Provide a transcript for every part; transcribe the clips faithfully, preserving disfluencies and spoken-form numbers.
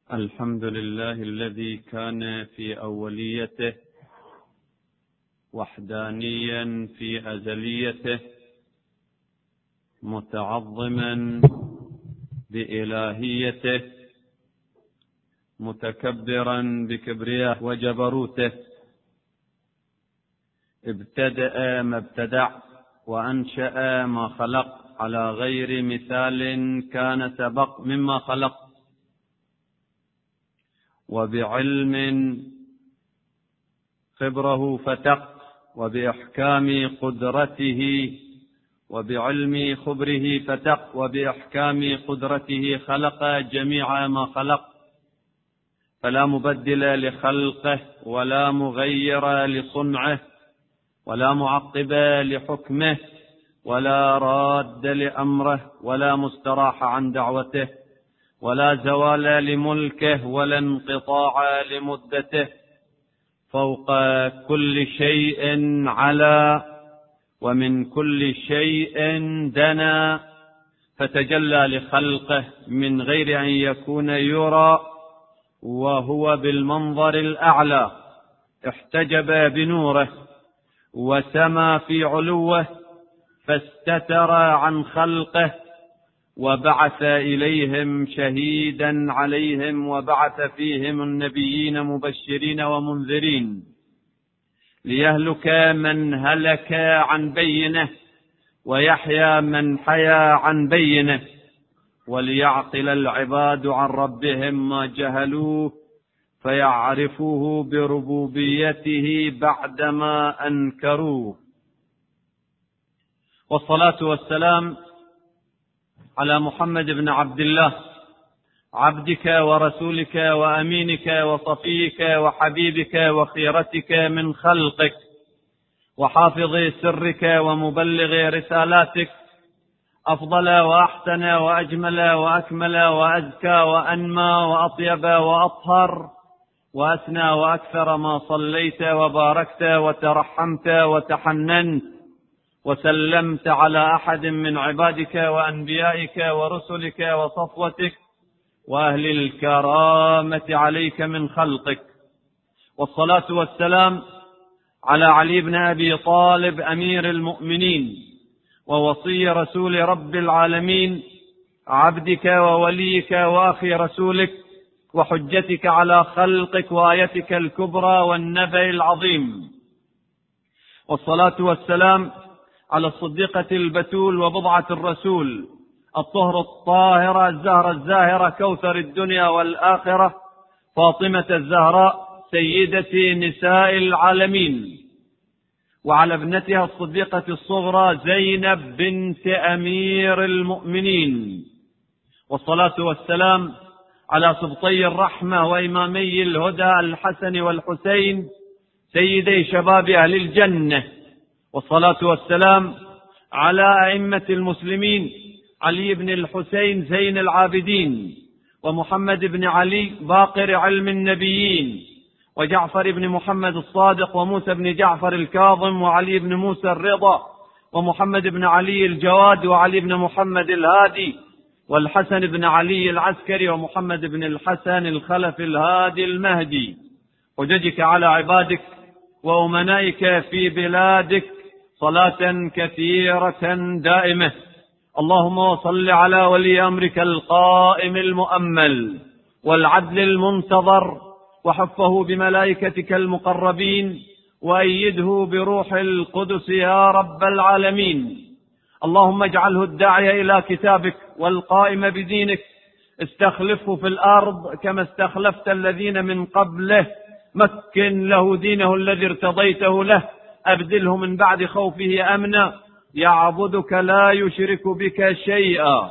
الحمد لله الذي كان في أوليته وحدانيا في أزليته متعظما بإلهيته متكبرا بكبرياء وجبروته، ابتدأ ما ابتدع وأنشأ ما خلق على غير مثال كان سبق مما خلق، وبعلم خبره فتق، وبإحكام قدرته وبعلم خبره فتق، وبإحكام قدرته خلق جميع ما خلق، فلا مبدل لخلقه ولا مغير لصنعه ولا معقب لحكمه ولا راد لأمره ولا مستراح عن دعوته ولا زوال لملكه ولا انقطاع لمدته، فوق كل شيء علا ومن كل شيء دنا، فتجلى لخلقه من غير أن يكون يرى، وهو بالمنظر الأعلى احتجب بنوره وسما في علوه، فاستتر عن خلقه وبعث إليهم شهيدا عليهم، وبعث فيهم النبيين مبشرين ومنذرين، ليهلك من هلك عن بينه ويحيى من حيا عن بينه، وليعقل العباد عن ربهم ما جهلوه فيعرفوه بربوبيته بعدما أنكروه. والصلاة والسلام على محمد بن عبد الله، عبدك ورسولك وأمينك وصفيك وحبيبك وخيرتك من خلقك، وحافظ سرك ومبلغ رسالاتك، أفضل وأحسن وأجمل وأكمل وأزكى وأنمى وأطيب وأطهر وأسنى وأكثر ما صليت وباركت وترحمت وتحننت وسلمت على أحد من عبادك وأنبيائك ورسلك وصفوتك وأهل الكرامة عليك من خلقك. والصلاة والسلام على علي بن أبي طالب أمير المؤمنين ووصي رسول رب العالمين، عبدك ووليك وأخي رسولك وحجتك على خلقك وآيتك الكبرى والنبأ العظيم. والصلاة والسلام على الصديقة البتول وبضعة الرسول، الطهر الطاهرة الزهرة الزاهرة، كوثر الدنيا والآخرة، فاطمة الزهراء سيدة نساء العالمين، وعلى ابنتها الصديقة الصغرى زينب بنت أمير المؤمنين. والصلاة والسلام على سبطي الرحمة وإمامي الهدى الحسن والحسين سيدي شباب أهل الجنة. والصلاة والسلام على أئمة المسلمين، علي بن الحسين زين العابدين، ومحمد بن علي باقر علم النبيين، وجعفر بن محمد الصادق، وموسى بن جعفر الكاظم، وعلي بن موسى الرضا، ومحمد بن علي الجواد، وعلي بن محمد الهادي، والحسن بن علي العسكري، ومحمد بن الحسن الخلف الهادي المهدي. حججك على عبادك وأمنائك في بلادك صلاة كثيرة دائمة. اللهم وصل على ولي أمرك القائم المؤمل والعدل المنتظر، وحفه بملائكتك المقربين، وأيده بروح القدس يا رب العالمين. اللهم اجعله الداعي إلى كتابك والقائم بدينك، استخلفه في الأرض كما استخلفت الذين من قبله، مكن له دينه الذي ارتضيته له، أبدله من بعد خوفه أمنا، يعبدك لا يشرك بك شيئا.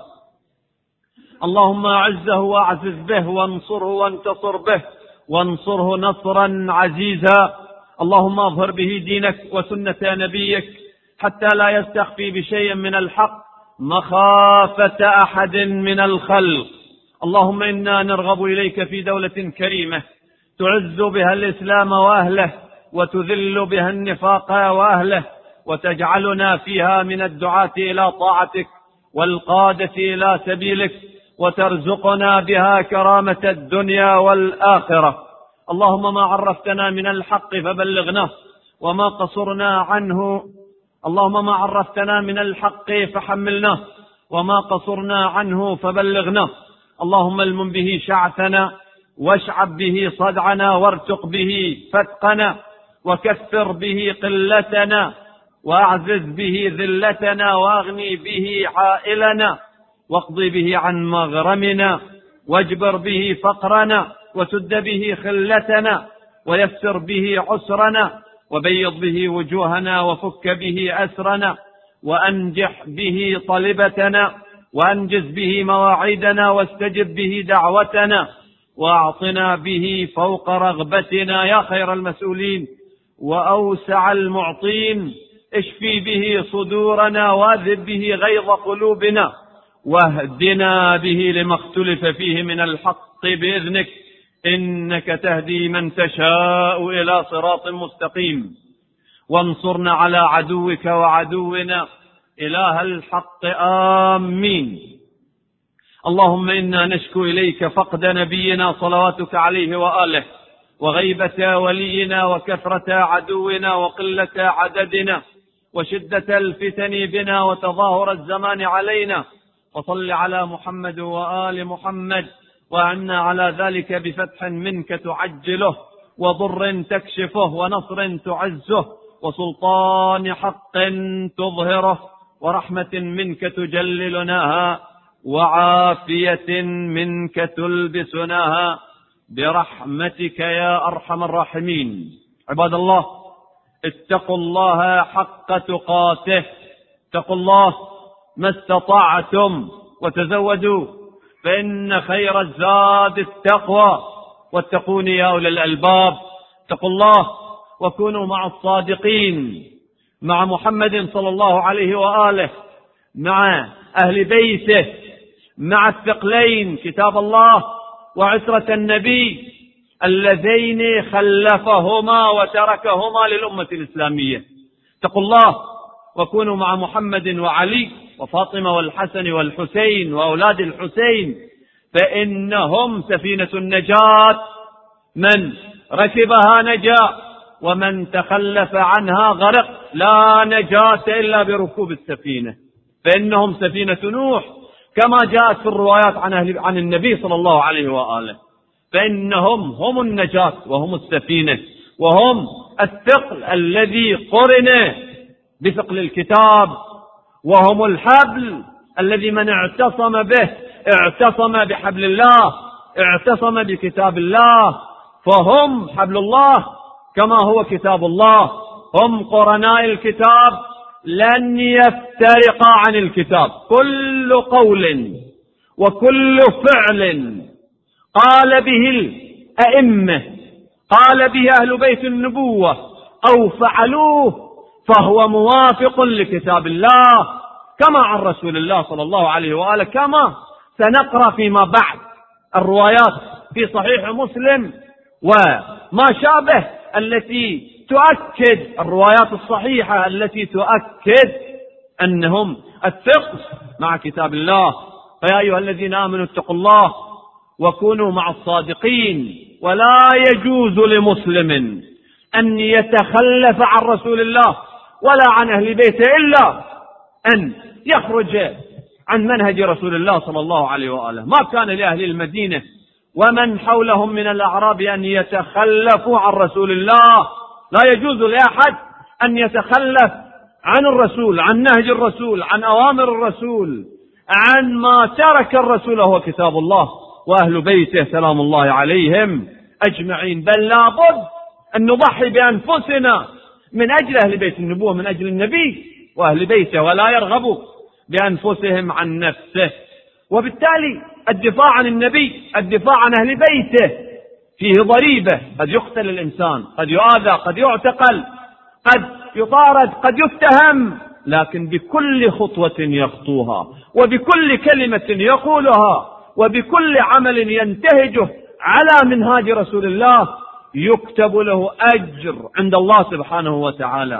اللهم أعزه وأعزز به، وانصره وانتصر به، وانصره نصرا عزيزا. اللهم أظهر به دينك وسنة نبيك حتى لا يستخفي بشيء من الحق مخافة أحد من الخلق. اللهم إنا نرغب إليك في دولة كريمة تعز بها الإسلام وأهله، وتذل بها النفاق وأهله، وتجعلنا فيها من الدعاة إلى طاعتك والقادة إلى سبيلك، وترزقنا بها كرامة الدنيا والآخرة. اللهم ما عرفتنا من الحق فبلغناه، وما قصرنا عنه اللهم ما عرفتنا من الحق فحملناه، وما قصرنا عنه فبلغناه. اللهم المن به شعثنا، واشعب به صدعنا، وارتق به فتقنا، وكثر به قلتنا، واعزز به ذلتنا، واغني به عائلنا، واقض به عن مغرمنا، واجبر به فقرنا، وسد به خلتنا، ويسر به عسرنا، وبيض به وجوهنا، وفك به أسرنا، وأنجح به طلبتنا، وأنجز به مواعيدنا، واستجب به دعوتنا، وأعطنا به فوق رغبتنا يا خير المسؤولين وأوسع المعطين. اشفي به صدورنا، واذب به غيظ قلوبنا، واهدنا به لما اختلف فيه من الحق بإذنك، إنك تهدي من تشاء إلى صراط مستقيم. وانصرنا على عدوك وعدونا إله الحق، آمين. اللهم إنا نشكو إليك فقد نبينا صلواتك عليه وآله، وغيبة ولينا، وكثرة عدونا، وقلة عددنا، وشدة الفتن بنا، وتظاهر الزمان علينا. وصل على محمد وآل محمد، وعنا على ذلك بفتح منك تعجله، وضر تكشفه، ونصر تعزه، وسلطان حق تظهره، ورحمة منك تجللناها، وعافية منك تلبسناها، برحمتك يا أرحم الراحمين. عباد الله، اتقوا الله حق تقاته، اتقوا الله ما استطعتم، وتزودوا فإن خير الزاد التقوى، واتقون يا أولي الألباب. اتقوا الله وكونوا مع الصادقين، مع محمد صلى الله عليه وآله، مع أهل بيته، مع الثقلين كتاب الله وعترة النبي اللذين خلفهما وتركهما للأمة الإسلامية. اتقوا الله وكونوا مع محمد وعلي وفاطمة والحسن والحسين وأولاد الحسين، فإنهم سفينة النجاة، من ركبها نجا، ومن تخلف عنها غرق. لا نجاة إلا بركوب السفينة، فإنهم سفينة نوح كما جاءت في الروايات عن, أهل عن النبي صلى الله عليه وآله، فإنهم هم النجاة وهم السفينة، وهم الثقل الذي قرن بثقل الكتاب، وهم الحبل الذي من اعتصم به اعتصم بحبل الله، اعتصم بكتاب الله، فهم حبل الله كما هو كتاب الله، هم قرناء الكتاب، لن يفترقا عن الكتاب. كل قول وكل فعل قال به الأئمة، قال به أهل بيت النبوة، أو فعلوه، فهو موافق لكتاب الله كما عن رسول الله صلى الله عليه وآله، كما سنقرأ فيما بعد الروايات في صحيح مسلم وما شابه التي تؤكد، الروايات الصحيحة التي تؤكد أنهم الثقل مع كتاب الله. فيا أيها الذين آمنوا اتقوا الله وكونوا مع الصادقين. ولا يجوز لمسلم أن يتخلف عن رسول الله ولا عن أهل بيته إلا أن يخرج عن منهج رسول الله صلى الله عليه وآله. ما كان لأهل المدينة ومن حولهم من الأعراب أن يتخلفوا عن رسول الله. لا يجوز لأحد أن يتخلف عن الرسول، عن نهج الرسول، عن أوامر الرسول، عن ما ترك الرسول هو كتاب الله وأهل بيته سلام الله عليهم أجمعين. بل لابد أن نضحي بأنفسنا من أجل أهل بيت النبوة، من أجل النبي وأهل بيته، ولا يرغبوا بأنفسهم عن نفسه. وبالتالي الدفاع عن النبي، الدفاع عن أهل بيته فيه ضريبة، قد يقتل الإنسان، قد يؤذى، قد يعتقل، قد يطارد، قد يتهم، لكن بكل خطوة يخطوها، وبكل كلمة يقولها، وبكل عمل ينتهجه على منهاج رسول الله يكتب له أجر عند الله سبحانه وتعالى.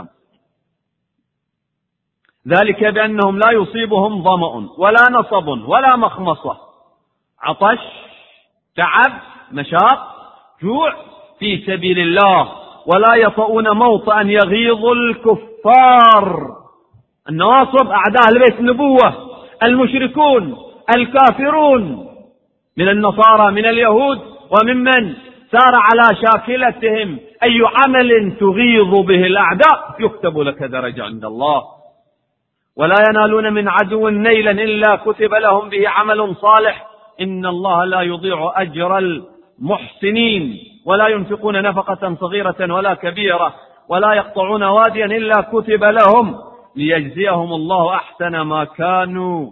ذلك بأنهم لا يصيبهم ظمأ ولا نصب ولا مخمصة عطش، تعب، مشاق، جوع في سبيل الله، ولا يطؤون موطئا يغيظ الكفار. النواصب أعداء البيت النبوة، المشركون الكافرون من النصارى من اليهود وممن سار على شاكلتهم، أي عمل تغيظ به الأعداء يكتب لك درجة عند الله. ولا ينالون من عدو نيلا إلا كتب لهم به عمل صالح، إن الله لا يضيع أجر المحسنين. ولا ينفقون نفقة صغيرة ولا كبيرة ولا يقطعون واديا إلا كتب لهم ليجزيهم الله أحسن ما كانوا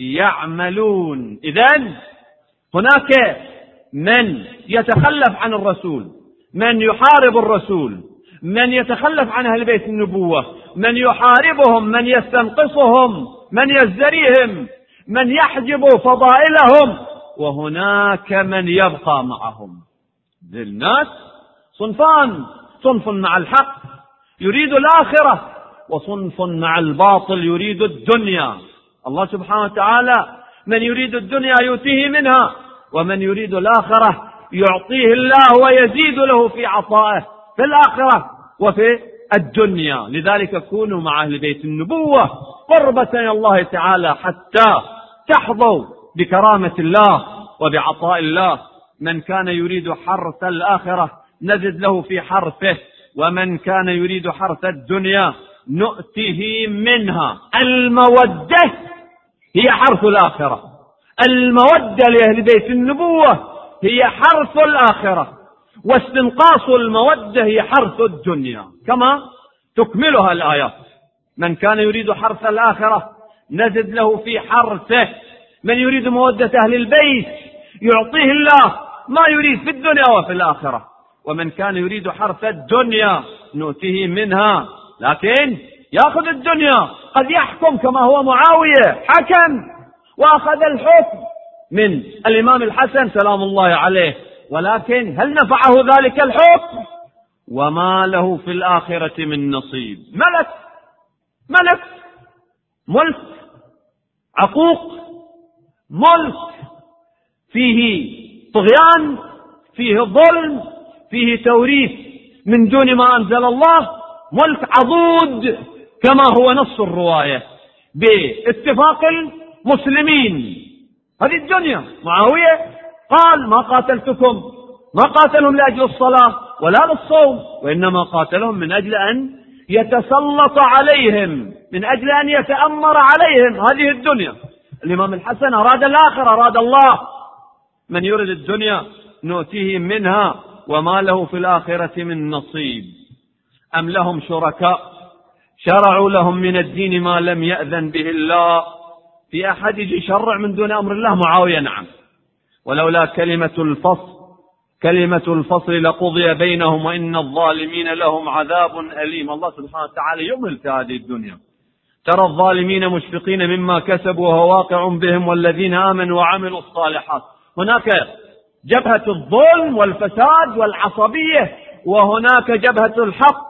يعملون. إذن هناك من يتخلف عن الرسول، من يحارب الرسول، من يتخلف عن أهل بيت النبوة، من يحاربهم، من يستنقصهم، من يزدريهم، من يحجب فضائلهم، وهناك من يبقى معهم. ذي الناس صنفان: صنف مع الحق يريد الآخرة، وصنف مع الباطل يريد الدنيا. الله سبحانه وتعالى من يريد الدنيا يؤتيه منها، ومن يريد الآخرة يعطيه الله ويزيد له في عطائه في الآخرة وفي الدنيا. لذلك كونوا مع أهل بيت النبوة قربة إلى الله تعالى حتى تحظوا بكرامة الله وبعطاء الله. من كان يريد حرث الآخرة نزد له في حرثه، ومن كان يريد حرث الدنيا نؤته منها. المودة هي حرث الآخرة، المودة لأهل بيت النبوة هي حرث الآخرة، واستنقاص المودة هي حرث الدنيا، كما تكملها الآيات. من كان يريد حرث الآخرة نزد له في حرثه. من يريد مودة أهل البيت يعطيه الله ما يريد في الدنيا وفي الآخرة. ومن كان يريد حرث الدنيا نؤته منها، لكن يأخذ الدنيا. قد يحكم كما هو معاوية حكم وأخذ الحكم من الإمام الحسن سلام الله عليه، ولكن هل نفعه ذلك الحكم؟ وما له في الآخرة من نصيب. ملك ملك ملك عقوق، ملك فيه طغيان، فيه ظلم، فيه توريث من دون ما أنزل الله، ملك عضوض كما هو نص الرواية باتفاق المسلمين. هذه الدنيا. معاوية قال: ما قاتلتكم، ما قاتلهم لأجل الصلاة ولا للصوم، وإنما قاتلهم من أجل أن يتسلط عليهم، من أجل أن يتأمر عليهم. هذه الدنيا. الإمام الحسن أراد الآخرة، أراد الله. من يريد الدنيا نؤتيه منها وما له في الآخرة من نصيب. أم لهم شركاء شرعوا لهم من الدين ما لم يأذن به الله. في أحد يجي يشرع من دون أمر الله؟ معاوية نعم. ولولا كلمة الفصل كلمة الفصل لقضي بينهم وإن الظالمين لهم عذاب أليم. الله سبحانه وتعالى يمهل في هذه الدنيا. ترى الظالمين مشفقين مما كسبوا وهو واقع بهم والذين آمنوا وعملوا الصالحات. هناك جبهة الظلم والفساد والعصبية، وهناك جبهة الحق.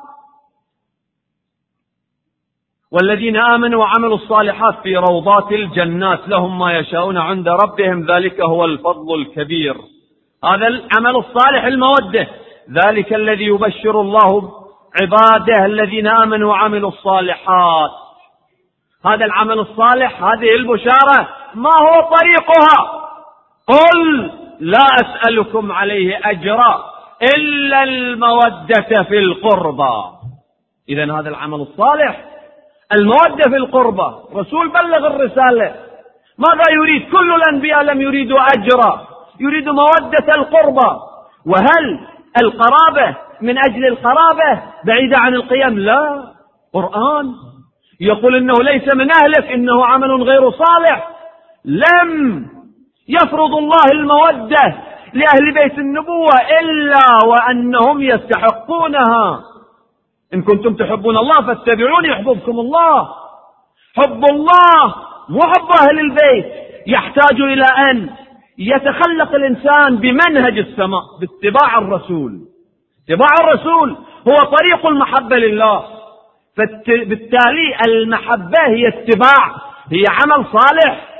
والذين آمنوا وعملوا الصالحات في روضات الجنات لهم ما يشاءون عند ربهم ذلك هو الفضل الكبير. هذا العمل الصالح المودة، ذلك الذي يبشر الله عباده الذين آمنوا وعملوا الصالحات. هذا العمل الصالح، هذه البشارة، ما هو طريقها؟ قل لا أسألكم عليه أجرا إلا المودة في القربى. إذن هذا العمل الصالح المودة في القربى. رسول بلغ الرسالة. ماذا يريد؟ كل الأنبياء لم يريدوا أجرا، يريد مودة القربى. وهل القرابة من أجل القرابة بعيدة عن القيم؟ لا. قرآن يقول إنه ليس من أهلك، إنه عمل غير صالح. لم يفرض الله المودة لأهل بيت النبوة إلا وأنهم يستحقونها. إن كنتم تحبون الله فاتبعوني يحببكم الله. حب الله مو حب أهل البيت، يحتاج إلى أن يتخلق الإنسان بمنهج السماء، باتباع الرسول. اتباع الرسول هو طريق المحبة لله. فبالتالي المحبة هي اتباع، هي عمل صالح.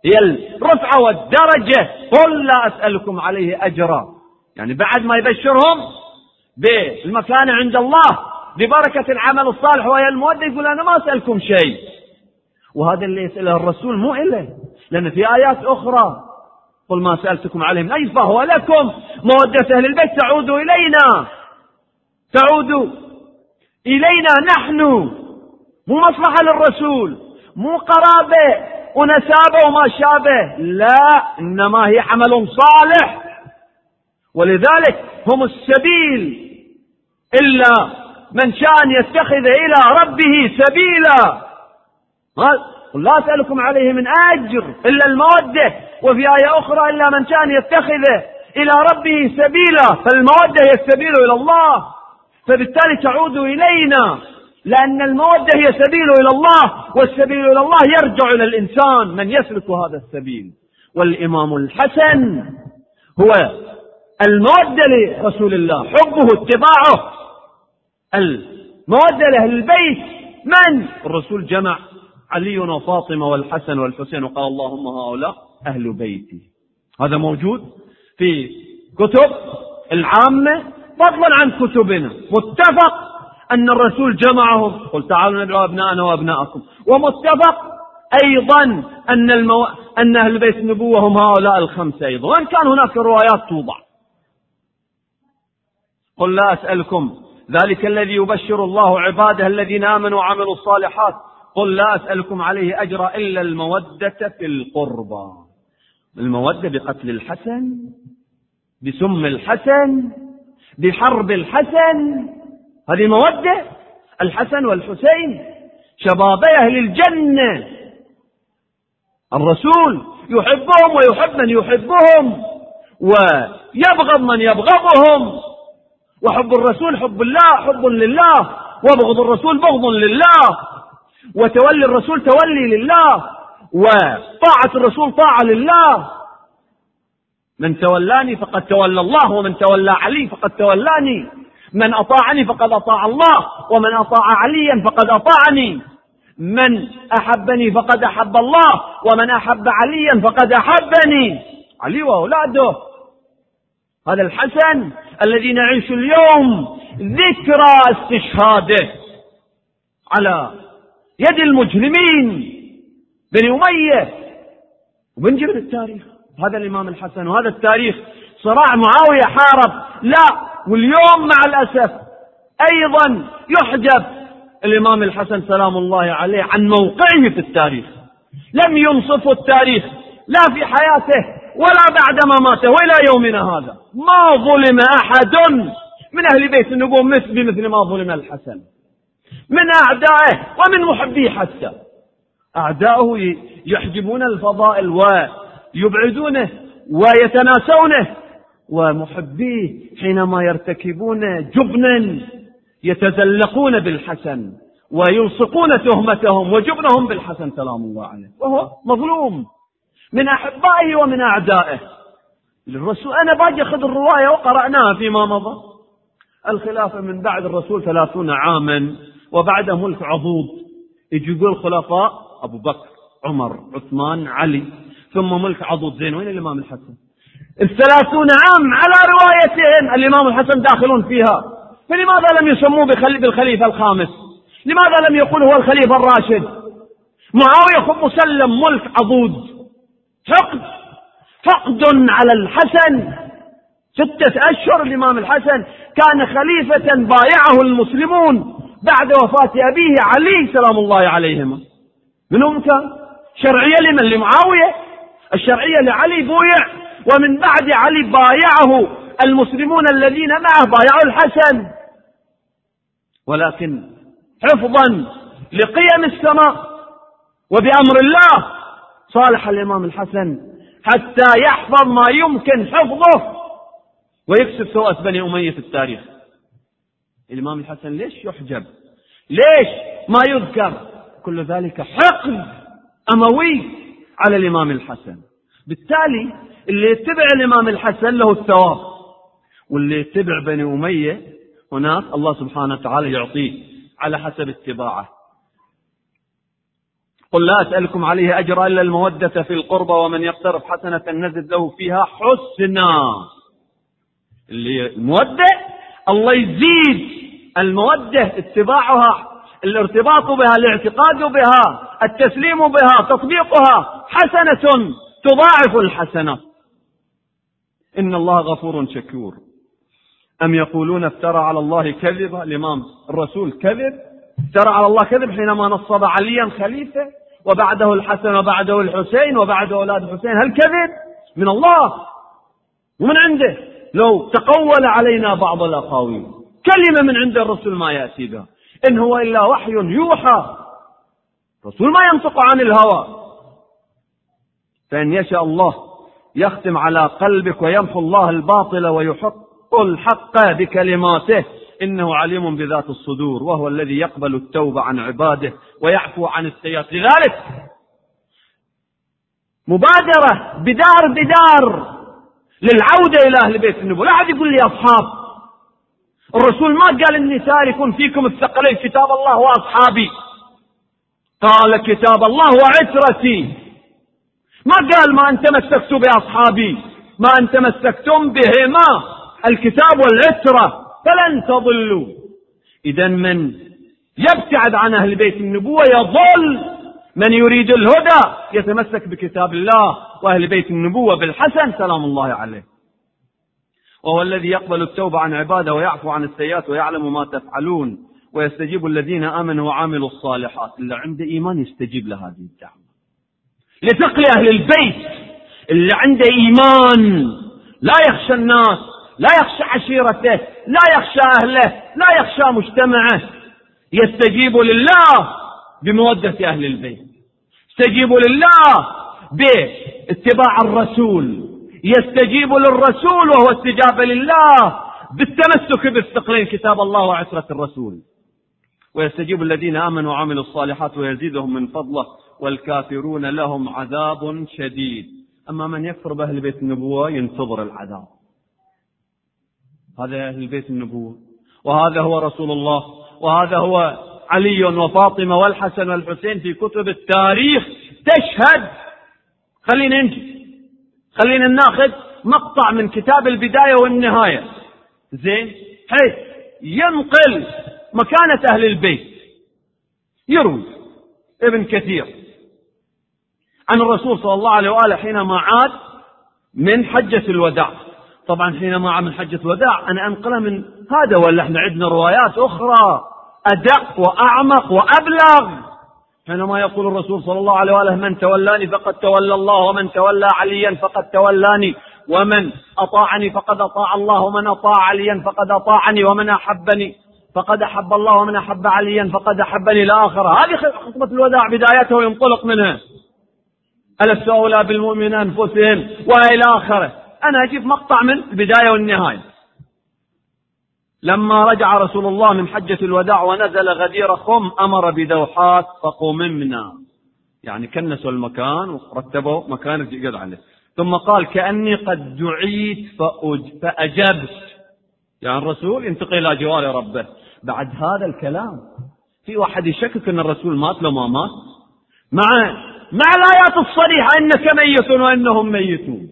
هي الرفعة والدرجة. قل لا أسألكم عليه أجرا، يعني بعد ما يبشرهم بالمكانة عند الله ببركة العمل الصالح وهي المودة، يقول أنا ما أسألكم شيء. وهذا اللي يسأله الرسول مو إله، لأن في آيات أخرى قل ما سألتكم عليه من أجر فهو لكم، مودة أهل البيت تعود إلينا، تعود إلينا نحن، مو مصلحة للرسول، مو قرابة ونسابة وما شابه، لا، إنما هي عمل صالح. ولذلك هم السبيل، إلا من شاء يتخذ إلى ربه سبيلا. قل لا أسألكم عليه من أجر إلا المودة، وفي آية أخرى إلا من شاء يتخذ إلى ربه سبيلا، فالمودة هي السبيل إلى الله، فبالتالي تعود إلينا، لأن المودة هي سبيل إلى الله، والسبيل إلى الله يرجع إلى الإنسان من يسلك هذا السبيل. والإمام الحسن هو المودة لرسول الله، حبه اتباعه، المودة لأهل البيت. من الرسول جمع علي وفاطمة والحسن والحسين وقال اللهم هؤلاء أهل بيتي. هذا موجود في كتب العامة فضلا عن كتبنا، متفق أن الرسول جمعهم، قل تعالوا ندعو أبناءنا وأبناءكم، ومتفق أيضا أن, المو... أن أهل بيت النبوة هم هؤلاء الخمسة أيضا، وإن كان هناك روايات توضع. قل لا أسألكم، ذلك الذي يبشر الله عباده الذين آمنوا وعملوا الصالحات، قل لا أسألكم عليه أجرا إلا المودة في القربى. المودة بقتل الحسن، بسم الحسن، بحرب الحسن، هذه مودة. الحسن والحسين شبابي أهل الجنة، الرسول يحبهم ويحب من يحبهم ويبغض من يبغضهم، وحب الرسول حب الله، حب لله، وبغض الرسول بغض لله، وتولي الرسول تولي لله، وطاعة الرسول طاعة لله. من تولاني فقد تولى الله، ومن تولى علي فقد تولاني، من أطاعني فقد أطاع الله، ومن أطاع عليا فقد أطاعني، من أحبني فقد أحب الله، ومن أحب عليا فقد أحبني. علي وأولاده، هذا الحسن الذي نعيش اليوم ذكرى استشهاده على يد المجرمين بني أمية، وبنجي من التاريخ هذا الإمام الحسن، وهذا التاريخ صراع معاوية حارب، لا، واليوم مع الأسف أيضا يحجب الإمام الحسن سلام الله عليه عن موقعه في التاريخ. لم ينصفه التاريخ لا في حياته ولا بعدما مات وإلى يومنا هذا. ما ظلم أحد من أهل بيت النبوة بمثل ما ظلم الحسن، من أعدائه ومن محبيه حتى. أعداؤه يحجبون الفضائل ويبعدونه ويتناسونه، ومحبيه حينما يرتكبون جبنا يتزلقون بالحسن ويلصقون تهمتهم وجبنهم بالحسن سلام الله عليه، وهو مظلوم من أحبائه ومن أعدائه. الرسول أنا باجي أخذ الرواية وقرأناها فيما مضى. الخلافة من بعد الرسول ثلاثون عاما، وبعد ملك عضوض يجي يقول خلفاء أبو بكر عمر عثمان علي، ثم ملك عضوض. زين وين الإمام الحسن؟ الثلاثون عام على روايتهم الإمام الحسن داخلون فيها، فلماذا لم يسموه بالخليفة الخامس؟ لماذا لم يقول هو الخليفة الراشد؟ معاوية خب مسلم ملك عضوض، حقد حقد على الحسن. ستة أشهر الإمام الحسن كان خليفة بايعه المسلمون بعد وفاة أبيه علي سلام الله عليهما. منهم كان شرعية لمن؟ لمعاوية. الشرعية لعلي بويع، ومن بعد علي بايعه المسلمون الذين معه بايعوا الحسن. ولكن حفظا لقيم السماء وبأمر الله صالح الإمام الحسن حتى يحفظ ما يمكن حفظه ويكسب سوءة بني أمية في التاريخ. الإمام الحسن ليش يحجب؟ ليش ما يذكر؟ كل ذلك حقد أموي على الإمام الحسن. بالتالي اللي يتبع الإمام الحسن له الثواب، واللي يتبع بني أمية هناك الله سبحانه وتعالى يعطيه على حسب اتباعه. قل لا أسألكم عليه أجرا إلا المودة في القربى ومن يقترف حسنة نزد له فيها حسنا. اللي المودة الله يزيد المودة، اتباعها، الارتباط بها، الاعتقاد بها، التسليم بها، تطبيقها، حسنة تضاعف الحسنة. إن الله غفور شكور. أم يقولون افترى على الله كذبا؟ الإمام الرسول كذب، افترى على الله كذب حينما نصب عليا خليفة وبعده الحسن وبعده الحسين وبعده أولاد الحسين. هل كذب من الله ومن عنده؟ لو تقول علينا بعض الأقاويل كلمة من عند الرسول ما يأتي بها، إن هو إلا وحي يوحى. الرسول ما ينطق عن الهوى. فإن يشاء الله يختم على قلبك ويمحو الله الباطل ويحق الحق بكلماته، إنه عليم بذات الصدور وهو الذي يقبل التوبة عن عباده ويعفو عن السيئات. لذلك مبادرة بدار بدار للعودة إلى أهل بيت النبوة. لا أحد يقول لي أصحاب. الرسول ما قال إني ساركون فيكم الثقلين كتاب الله وأصحابي، قال كتاب الله وعترتي. ما قال ما أن تمسكتوا بأصحابي، ما أن تمسكتم بهما الكتاب والعترة فلن تضلوا. إذن من يبتعد عن أهل بيت النبوة يضل، من يريد الهدى يتمسك بكتاب الله وأهل بيت النبوة بالحسن سلام الله عليه. وهو الذي يقبل التوبة عن عباده ويعفو عن السيئات ويعلم ما تفعلون ويستجيب الذين آمنوا وعملوا الصالحات. اللي عنده إيمان يستجيب لهذه الدعوة. لثقل أهل البيت اللي عنده إيمان لا يخشى الناس، لا يخشى عشيرته، لا يخشى أهله، لا يخشى مجتمعه، يستجيب لله بمودة أهل البيت، يستجيب لله باتباع الرسول، يستجيب للرسول وهو استجابة لله بالتمسك بالثقلين كتاب الله وعترة الرسول. ويستجيب الذين آمنوا وعملوا الصالحات ويزيدهم من فضله والكافرون لهم عذاب شديد. أما من يكفر بأهل بيت النبوة ينتظر العذاب. هذا أهل بيت النبوة، وهذا هو رسول الله، وهذا هو علي وفاطمة والحسن والحسين في كتب التاريخ تشهد. خلينا ننجي، خلينا ناخذ مقطع من كتاب البداية والنهاية زين حيث ينقل مكانة أهل البيت. يروي ابن كثير عن الرسول صلى الله عليه وآله حينما عاد من حجة الوداع. طبعا حينما عاد من حجة الوداع أنا أنقله من هذا، ولا احنا عندنا روايات أخرى أدق وأعمق وأبلغ. حينما يقول الرسول صلى الله عليه وآله من تولاني فقد تولى الله، ومن تولى عليا فقد تولاني، ومن أطاعني فقد أطاع الله، ومن أطاع عليا فقد أطاعني، ومن أحبني فقد أحب الله، ومن أحب عليا فقد أحبني إلى آخره. هذه خطبة الوداع بدايته وينطلق منها ألست أولى بالمؤمنين أنفسهم وإلى آخره. أنا أجيب مقطع من البداية والنهاية. لما رجع رسول الله من حجة الوداع ونزل غدير خم أمر بدوحات فقممنا، يعني كنسوا المكان ورتبوا مكان يقعد عليه. ثم قال كأني قد دعيت فأجبت، يعني الرسول ينتقل إلى جوار ربه. بعد هذا الكلام في واحد يشكك أن الرسول مات لو ما مات، مع مع الآيات الصريحة إنك ميت وإنهم ميتون.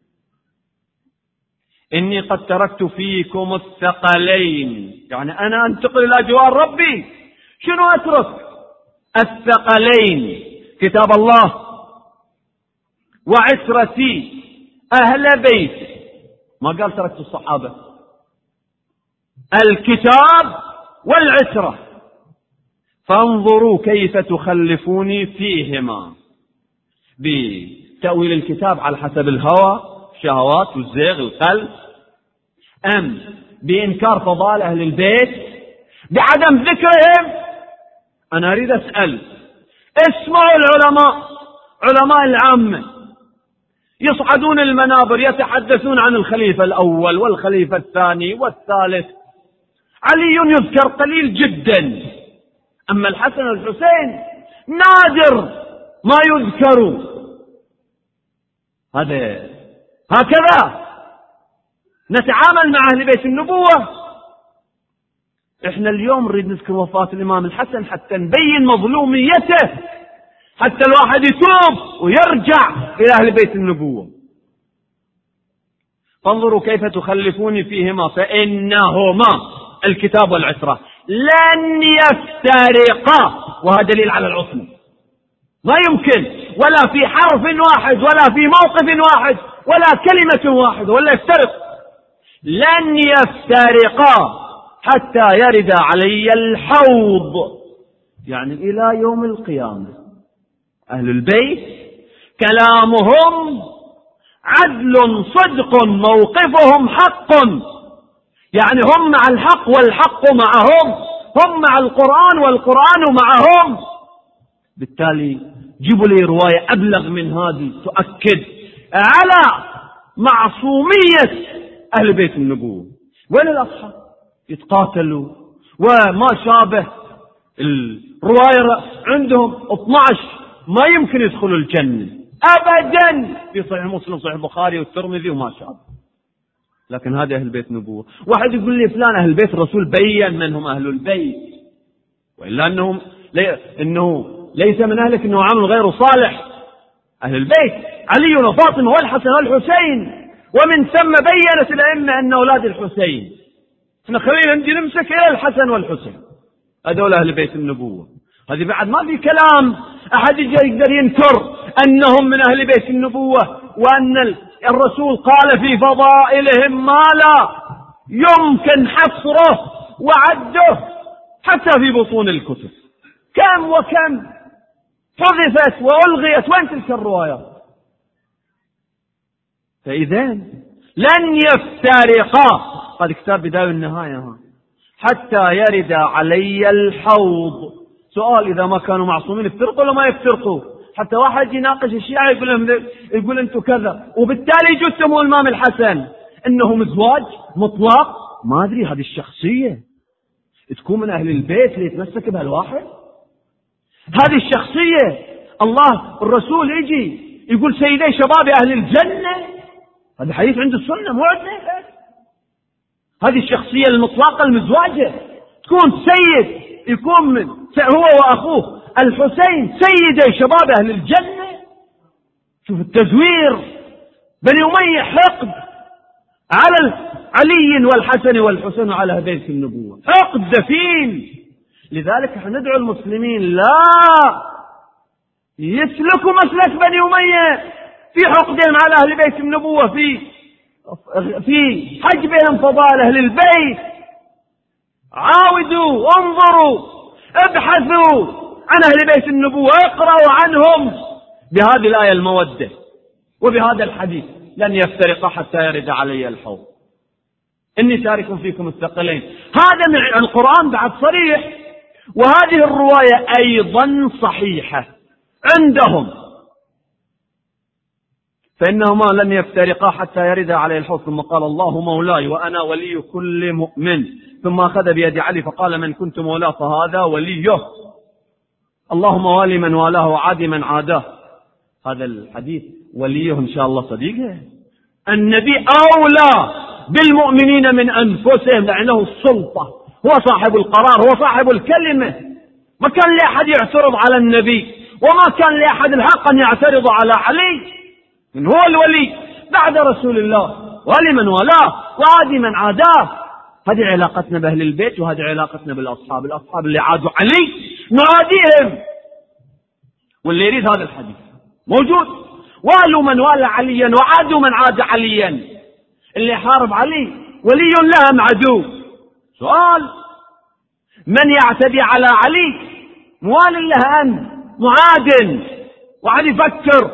إني قد تركت فيكم الثقلين، يعني أنا أنتقل إلى جوار ربي. شنو أترك؟ الثقلين كتاب الله وعترتي أهل بيتي. ما قال تركت الصحابة، الكتاب والعترة. فانظروا كيف تخلفوني فيهما، بتأويل الكتاب على حسب الهوى الشهوات والزيغ القلب، أم بإنكار فضائل أهل البيت بعدم ذكرهم. أنا أريد أسأل، اسمعوا العلماء، علماء العامة يصعدون المنابر يتحدثون عن الخليفة الأول والخليفة الثاني والثالث. علي يذكر قليل جدا، أما الحسن والحسين نادر ما يذكروا. هذا هكذا نتعامل مع أهل بيت النبوة. إحنا اليوم نريد نذكر وفاة الإمام الحسن حتى نبين مظلوميته، حتى الواحد يتوب ويرجع إلى أهل بيت النبوة. فانظروا كيف تخلفوني فيهما فإنهما الكتاب والعترة لن يفترقا، وهذا دليل على العصمة. ما يمكن ولا في حرف واحد ولا في موقف واحد ولا كلمة واحدة ولا يفترق. لن يفترقا حتى يرد علي الحوض، يعني إلى يوم القيامة. أهل البيت كلامهم عدل صدق، موقفهم حق، يعني هم مع الحق والحق معهم، هم مع القرآن والقرآن معهم. بالتالي جيبوا لي رواية أبلغ من هذه تؤكد على معصومية أهل بيت النبوة. وين الأصحاب يتقاتلوا وما شابه، الرواية عندهم اثني عشر ما يمكن يدخلوا الجنة أبدا، في صحيح مسلم صحيح البخاري والترمذي وما شابه. لكن هذا أهل بيت نبوة. واحد يقول لي فلان أهل بيت الرسول بيّن من هم أهل البيت، وإلا أنهم لي... إنه ليس من أهلك إنه عمل غير صالح. أهل البيت علي وفاطمة والحسن والحسين، ومن ثم بيّنت الأئمة أن أولاد الحسين. احنا خلينا نجي نمسك إلى الحسن والحسين، هذول أهل بيت النبوة. هذه بعد ما في كلام أحد يقدر ينكر أنهم من أهل بيت النبوة، وأن الرسول قال في فضائلهم ما لا يمكن حصره وعده حتى في بطون الكتب. كم وكم حذفت وألغيت، وين تلك الروايات؟ فإذا لن يفترقا، قد كتاب بداية النهاية حتى يرد علي الحوض. سؤال، إذا ما كانوا معصومين يفترقوا ولا ما يفترقوا؟ حتى واحد يناقش الشيعة يقول لهم يقول أنتم كذا، وبالتالي جثموا الإمام الحسن إنه مزواج مطلق. ما أدري، هذه الشخصية تكون من أهل البيت اللي يتمسك بهالواحد؟ هذه الشخصية الله الرسول يجي يقول سيدي شباب أهل الجنة؟ هذا حديث عند السنة مو عندنا. هذه الشخصية المطلقة المزواجة تكون سيد، يكون من هو وأخوه الحسين سيدي شباب أهل الجنة؟ شوف التزوير، بني أمية حقد على علي والحسن والحسين وعلى بيت النبوة، حقد دفين. لذلك احنا ندعو المسلمين لا يسلكوا مسلك بني أمية في حقدهم على أهل بيت النبوة، في في حجبهم فضائل أهل البيت. عاودوا، انظروا، ابحثوا عن أهل بيت النبوة، اقرأوا عنهم بهذه الآية المودة وبهذا الحديث لن يفترق حتى يرد علي الحوض إني شارك فيكم الثقلين. هذا من القرآن بعد صريح، وهذه الرواية أيضا صحيحة عندهم. فإنهما لن يفترقا حتى يرد علي الحوض. ثم قال الله مولاي وأنا ولي كل مؤمن. ثم أخذ بيد علي فقال من كنت مولاه فهذا وليه، اللهم والي من والاه وعادي من عاداه. هذا الحديث وليه إن شاء الله صديقه. النبي أولى بالمؤمنين من أنفسهم لأنه السلطة، هو صاحب القرار، هو صاحب الكلمة. ما كان لأحد يعترض على النبي، وما كان لأحد الحق أن يعترض على علي. من هو الولي بعد رسول الله، ولي من والاه وعادي من عاداه. هذه علاقتنا بأهل البيت، وهذه علاقتنا بالأصحاب. الأصحاب اللي عادوا علي نعاديهم، واللي يريد هذا الحديث موجود. والوا من والى عليا وعادوا من عاد عليا. اللي حارب علي ولي لهم عدو. سؤال، من يعتدي على علي موال له أن معاد وعد يفكر.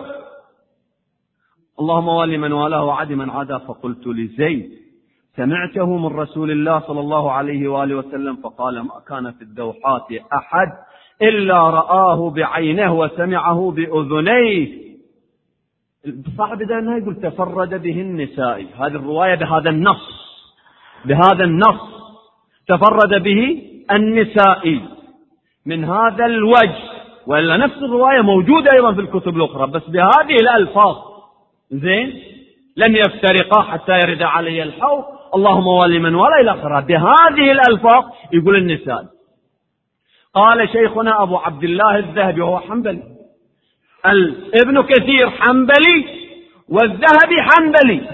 اللهم والي من والاه وعد من عاداه. فقلت لزيد سمعته من رسول الله صلى الله عليه وآله وسلم فقال ما كان في الدوحات أحد إلا رآه بعينه وسمعه بأذنيه. صاحب ذا يقول تفرد به النسائي. هذه الرواية بهذا النص، بهذا النص تفرد به النسائي من هذا الوجه، وإلا نفس الرواية موجودة أيضا في الكتب الأخرى بس بهذه الألفاظ. زين، لن يفترقا حتى يرد علي الحوض، اللهم والي من ولا إلى آخره، بهذه الألفاظ يقول النسائي. قال شيخنا أبو عبد الله الذهبي وهو حنبلي ابن كثير حنبلي والذهبي حنبلي،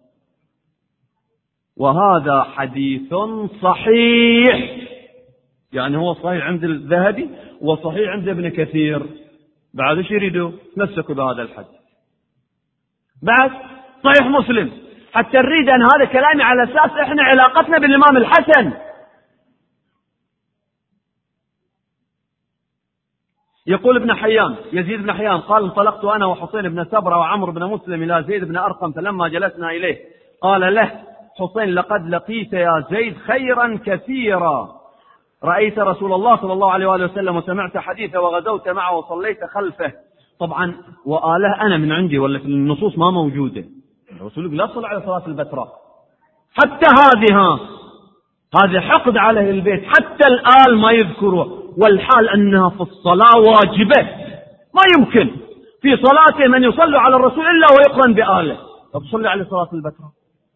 وهذا حديث صحيح. يعني هو صحيح عند الذهبي وصحيح عند ابن كثير. بعد ايش يريدوا؟ تمسكوا بهذا الحديث. بعد صحيح مسلم، حتى نريد أن هذا كلامي على أساس إحنا علاقتنا بالإمام الحسن. يقول ابن حيان، يزيد بن حيان قال: انطلقت أنا وحسين بن سبرة وعمر بن مسلم إلى زيد بن أرقم، فلما جلسنا إليه قال له حسين: لقد لقيت يا زيد خيرا كثيرا، رأيت رسول الله صلى الله عليه وآله وسلم وسمعت حديثه وغزوت معه وصليت خلفه. طبعا وآله أنا من عندي ولا في النصوص ما موجودة. الرسول لا صلى على صلاة البتراء. حتى هذه هذا حقد على أهل البيت، حتى الآل ما يذكره، والحال أنها في الصلاة واجبة. ما يمكن في صلاته من يصلي على الرسول إلا ويقرن بآله. طب صلي على صلاة البتراء.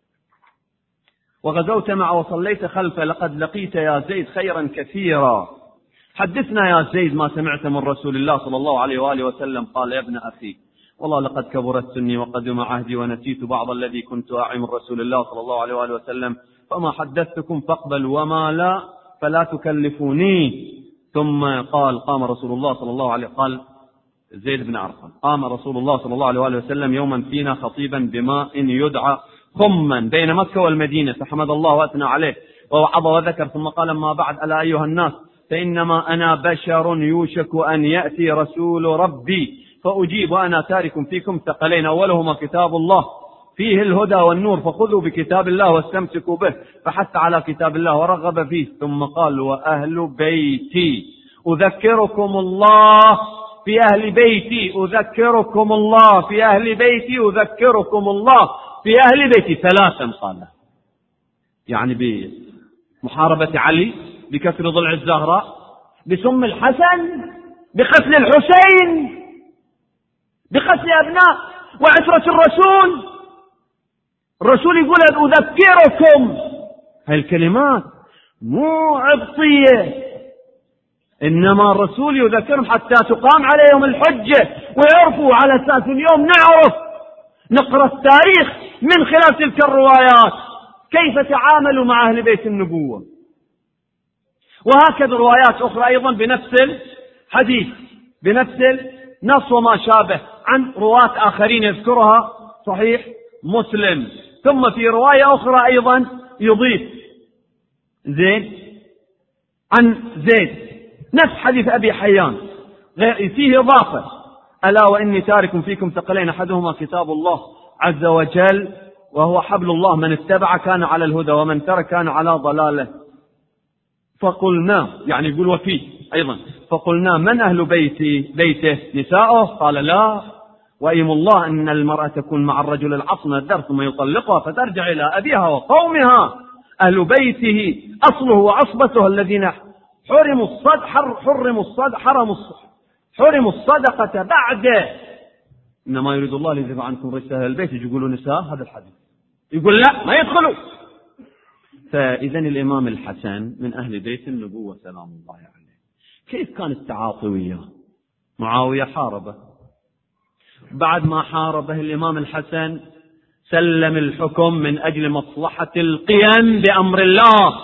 وغزوت معه وصليت خلفه، لقد لقيت يا زيد خيرا كثيرا. حدثنا يا زيد ما سمعت من رسول الله صلى الله عليه وآله وسلم. قال: يا ابن أخي، والله لقد كبرت سني وقدم عهدي ونسيت بعض الذي كنت أعي من رسول الله صلى الله عليه وآله وسلم، فما حدثتكم فاقبلوا وما لا فلا تكلفوني. ثم قال: قام رسول الله صلى الله عليه قال زيد بن أرقم: قام رسول الله صلى الله عليه وآله وسلم يوما فينا خطيبا بماء يدعى خما بين مكة والمدينة، فحمد الله وأثنى عليه ووعظ وذكر، ثم قال: ما بعد، ألا أيها الناس، فإنما أنا بشر يوشك أن يأتي رسول ربي فأجيب وأنا تارك فيكم ثقلين، أولهما كتاب الله فيه الهدى والنور، فخذوا بكتاب الله واستمسكوا به، فحث على كتاب الله ورغب فيه. ثم قال: وأهل بيتي أذكركم الله في أهل بيتي أذكركم الله في أهل بيتي أذكركم الله في أهل بيتي ثلاثا. قال يعني بمحاربة علي، بكسر ضلع الزهراء، بسم الحسن، بقتل الحسين، بقتل أبناء وعترة الرسول. الرسول يقول: أذكركم. هاي الكلمات مو عبطية، إنما الرسول يذكرهم حتى تقام عليهم الحجة ويعرفوا، على أساس اليوم نعرف نقرأ التاريخ من خلال تلك الروايات كيف تعاملوا مع أهل بيت النبوة. وهكذا روايات أخرى أيضا بنفس الحديث، بنفس النص وما شابه، عن رواة آخرين يذكرها صحيح مسلم. ثم في رواية أخرى أيضا يضيف زيد عن زيد نفس حديث أبي حيان، فيه إضافة: ألا وإني تارك فيكم ثقلين، أحدهما كتاب الله عز وجل وهو حبل الله، من اتبع كان على الهدى ومن ترك كان على ضلاله. فقلنا، يعني يقول وفيه أيضا، فقلنا: من أهل بيتي بيته؟ نساؤه؟ قال: لا، وأيم الله أن المرأة تكون مع الرجل العصمة الدر ثم يطلقها فترجع إلى أبيها وقومها. أهل بيته أصله وعصبته الذين حرموا الصدق حرموا الصدق حرموا حرموا الصدقة بعده. إنما يريد الله ليذهب عنكم رجس أهل البيت. يقولوا نساء هذا الحديث، يقول لا ما يدخلوا. فإذا الإمام الحسن من أهل بيت النبوة سلام الله عليه. كيف كان التعاطي وياه؟ معاوية حاربه، بعد ما حاربه الإمام الحسن سلم الحكم من أجل مصلحة القيم بأمر الله،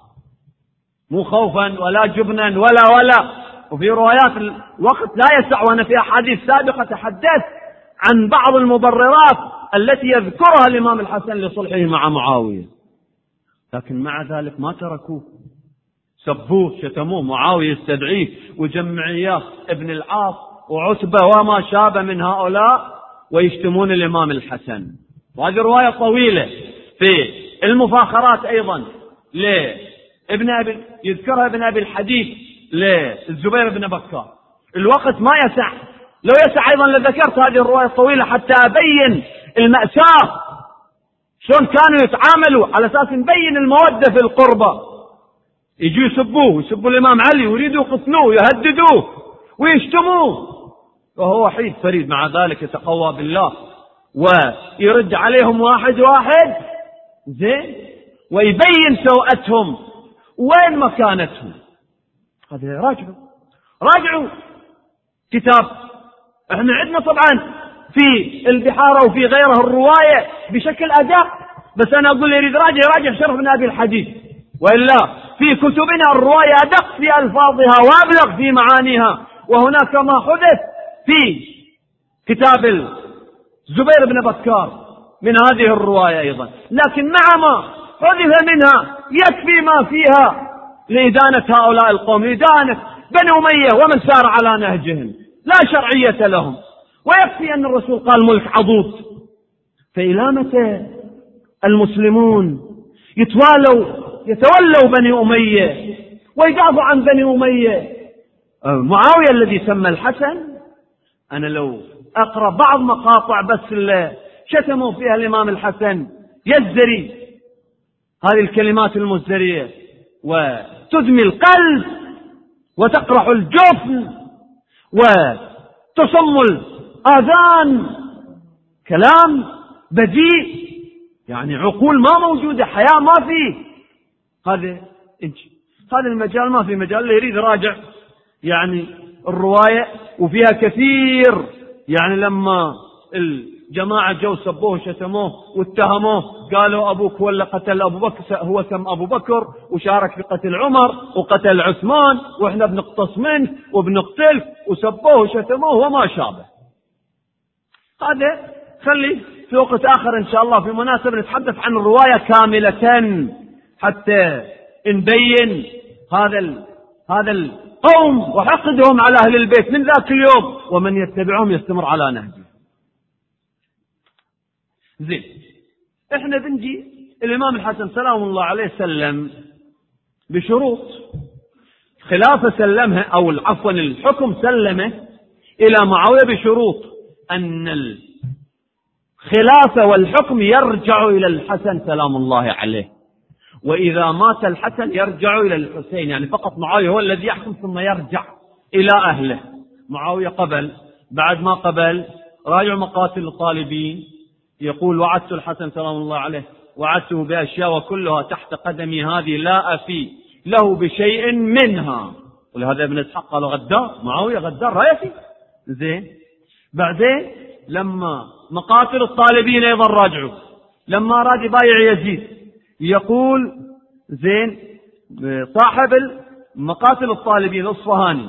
مو خوفا ولا جبنا ولا ولا. وفي روايات الوقت لا يسع، وأنا في أحاديث سابقة تحدث عن بعض المبررات التي يذكرها الإمام الحسن لصلحه مع معاوية، لكن مع ذلك ما تركوه، سبوه شتموه. معاوية يستدعيه وجمعياه ابن العاص وعتبة وما شابه من هؤلاء ويشتمون الإمام الحسن. وهذه رواية طويلة في المفاخرات أيضا لابن أبي، يذكرها ابن أبي الحديث للزبير بن بكار. الوقت ما يسع، لو يسع أيضا لذكرت هذه الرواية الطويلة حتى أبين المأساة شلون كانوا يتعاملوا، على أساس نبين المودة في القربة. يجوا يسبوه، يسبوا الإمام علي ويريدوا يقتلوه، يهددوه ويشتموه، وهو وحيد فريد مع ذلك يتقوى بالله ويرد عليهم واحد واحد زين، ويبين سوءتهم وين مكانتهم. هذا راجعوا راجعوا كتاب احنا عندنا طبعا في البحار وفي غيره الرواية بشكل أدق، بس أنا أقول يريد راجع راجع شرف من هذه الحديث، وإلا في كتبنا الرواية أدق في ألفاظها وأبلغ في معانيها. وهناك ما حدث في كتاب الزبير بن بكار من هذه الرواية أيضا، لكن مع ما حدث منها يكفي ما فيها لإدانة هؤلاء القوم، لإدانة بني أمية ومن سار على نهجهم، لا شرعية لهم. ويكفي أن الرسول قال ملك عضوض. فإلى متى المسلمون يتوالوا يتولوا بني أمية ويدافعوا عن بني أمية؟ معاوية الذي سمى الحسن، أنا لو أقرأ بعض مقاطع بس اللي شتموا فيها الإمام الحسن يزري هذه الكلمات المزدرية وتدمي القلب وتقرح الجفن وتصم الآذان، كلام بديء يعني عقول ما موجودة، حياة ما فيه. هذا هذا المجال ما في مجال. اللي يريد راجع يعني الرواية وفيها كثير، يعني لما الجماعة جو سبوه شتموه واتهموه، قالوا أبوك ولا قتل أبو بكر، هو سم أبو بكر وشارك في قتل عمر وقتل عثمان وإحنا بنقتص منه وبنقتلك، وسبوه وشتموه وما شابه. هذا خلي في وقت آخر إن شاء الله في مناسبة نتحدث عن الرواية كاملة حتى نبين هذا ال... هذا القوم وحقدهم على أهل البيت من ذاك اليوم، ومن يتبعهم يستمر على نهجه. زين، احنا بنجي الإمام الحسن سلام الله عليه سلم بشروط. خلافة سلمها أو عفوا الحكم سلمه إلى معاوية بشروط أن الخلافة والحكم يرجع إلى الحسن سلام الله عليه، وإذا مات الحسن يرجع إلى الحسين، يعني فقط معاوية هو الذي يحكم ثم يرجع إلى أهله. معاوية قبل، بعد ما قبل راجع مقاتل الطالبين يقول وعدت الحسن سلام الله عليه وعدته بأشياء وكلها تحت قدمي هذه لا أفي له بشيء منها. ولهذا ابن اسحاق قال غدار، معاوية غدار رايفي. زين، بعدين لما مقاتل الطالبين أيضا راجعوا، لما أراد يبايع يزيد يقول زين صاحب مقاتل الطالبين الأصفهاني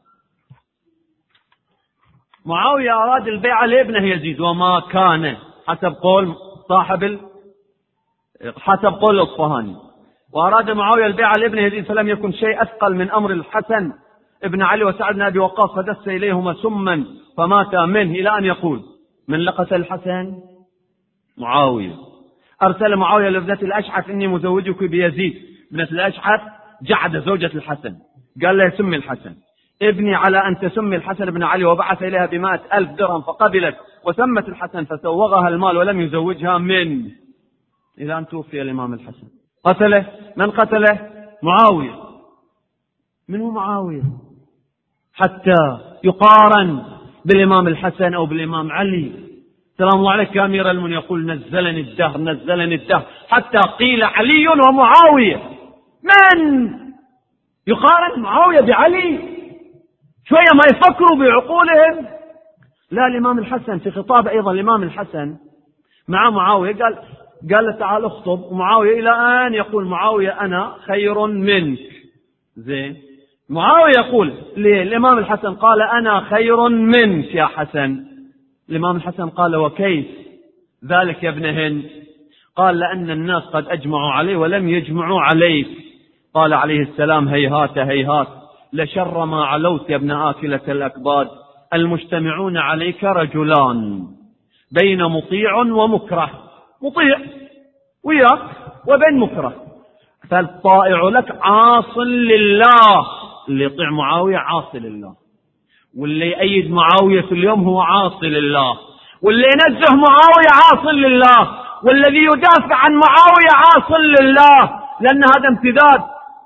معاوية أراد البيعة لابنه يزيد وما كان حسب قول صاحب حسب قول الأصفهاني، وأراد معاوية البيعة لابنه يزيد فلم يكن شيء أثقل من أمر الحسن ابن علي وسعد بن أبي وقاص فدس إليهما سما فمات منه، إلى أن يقول من لقت الحسن؟ معاوية. أرسل معاوية لابنة الأشعث إني مزوجك بيزيد. ابنة الأشعث جعد زوجة الحسن، قال لها سمي الحسن ابني على أن تسمي الحسن بن علي، وبعث إليها بمائة ألف درهم فقبلت وسمت الحسن فسوغها المال ولم يزوجها من، إلى أن توفي الإمام الحسن. قتله من قتله؟ معاوية. من هو معاوية حتى يقارن بالإمام الحسن أو بالإمام علي سلام الله عليه؟ كامير المن يقول نزلني الدهر نزلني الدهر حتى قيل علي ومعاوية. من يقارن معاوية بعلي؟ شوية ما يفكروا بعقولهم. لا، الإمام الحسن في خطاب أيضا الإمام الحسن مع معاوية قال قال له تعال اخطب، ومعاوية إلى أن يقول معاوية أنا خير منك. زين، معاوية يقول للإمام الحسن قال أنا خير منك يا حسن. الإمام الحسن قال وكيف ذلك يا ابن هند؟ قال لأن الناس قد أجمعوا عليه ولم يجمعوا عليك. قال عليه السلام هيهات هيهات لشر ما علوت يا ابن آكلة الأكباد، المجتمعون عليك رجلان بين مطيع ومكره، مطيع وياك وبين مكره، فالطائع لك عاص لله. اللي يطيع معاوية عاصي لله، واللي يأيد معاوية في اليوم هو عاصي لله، واللي ينزه معاوية عاصي لله، والذي يدافع عن معاوية عاصي لله، لأن هذا امتداد.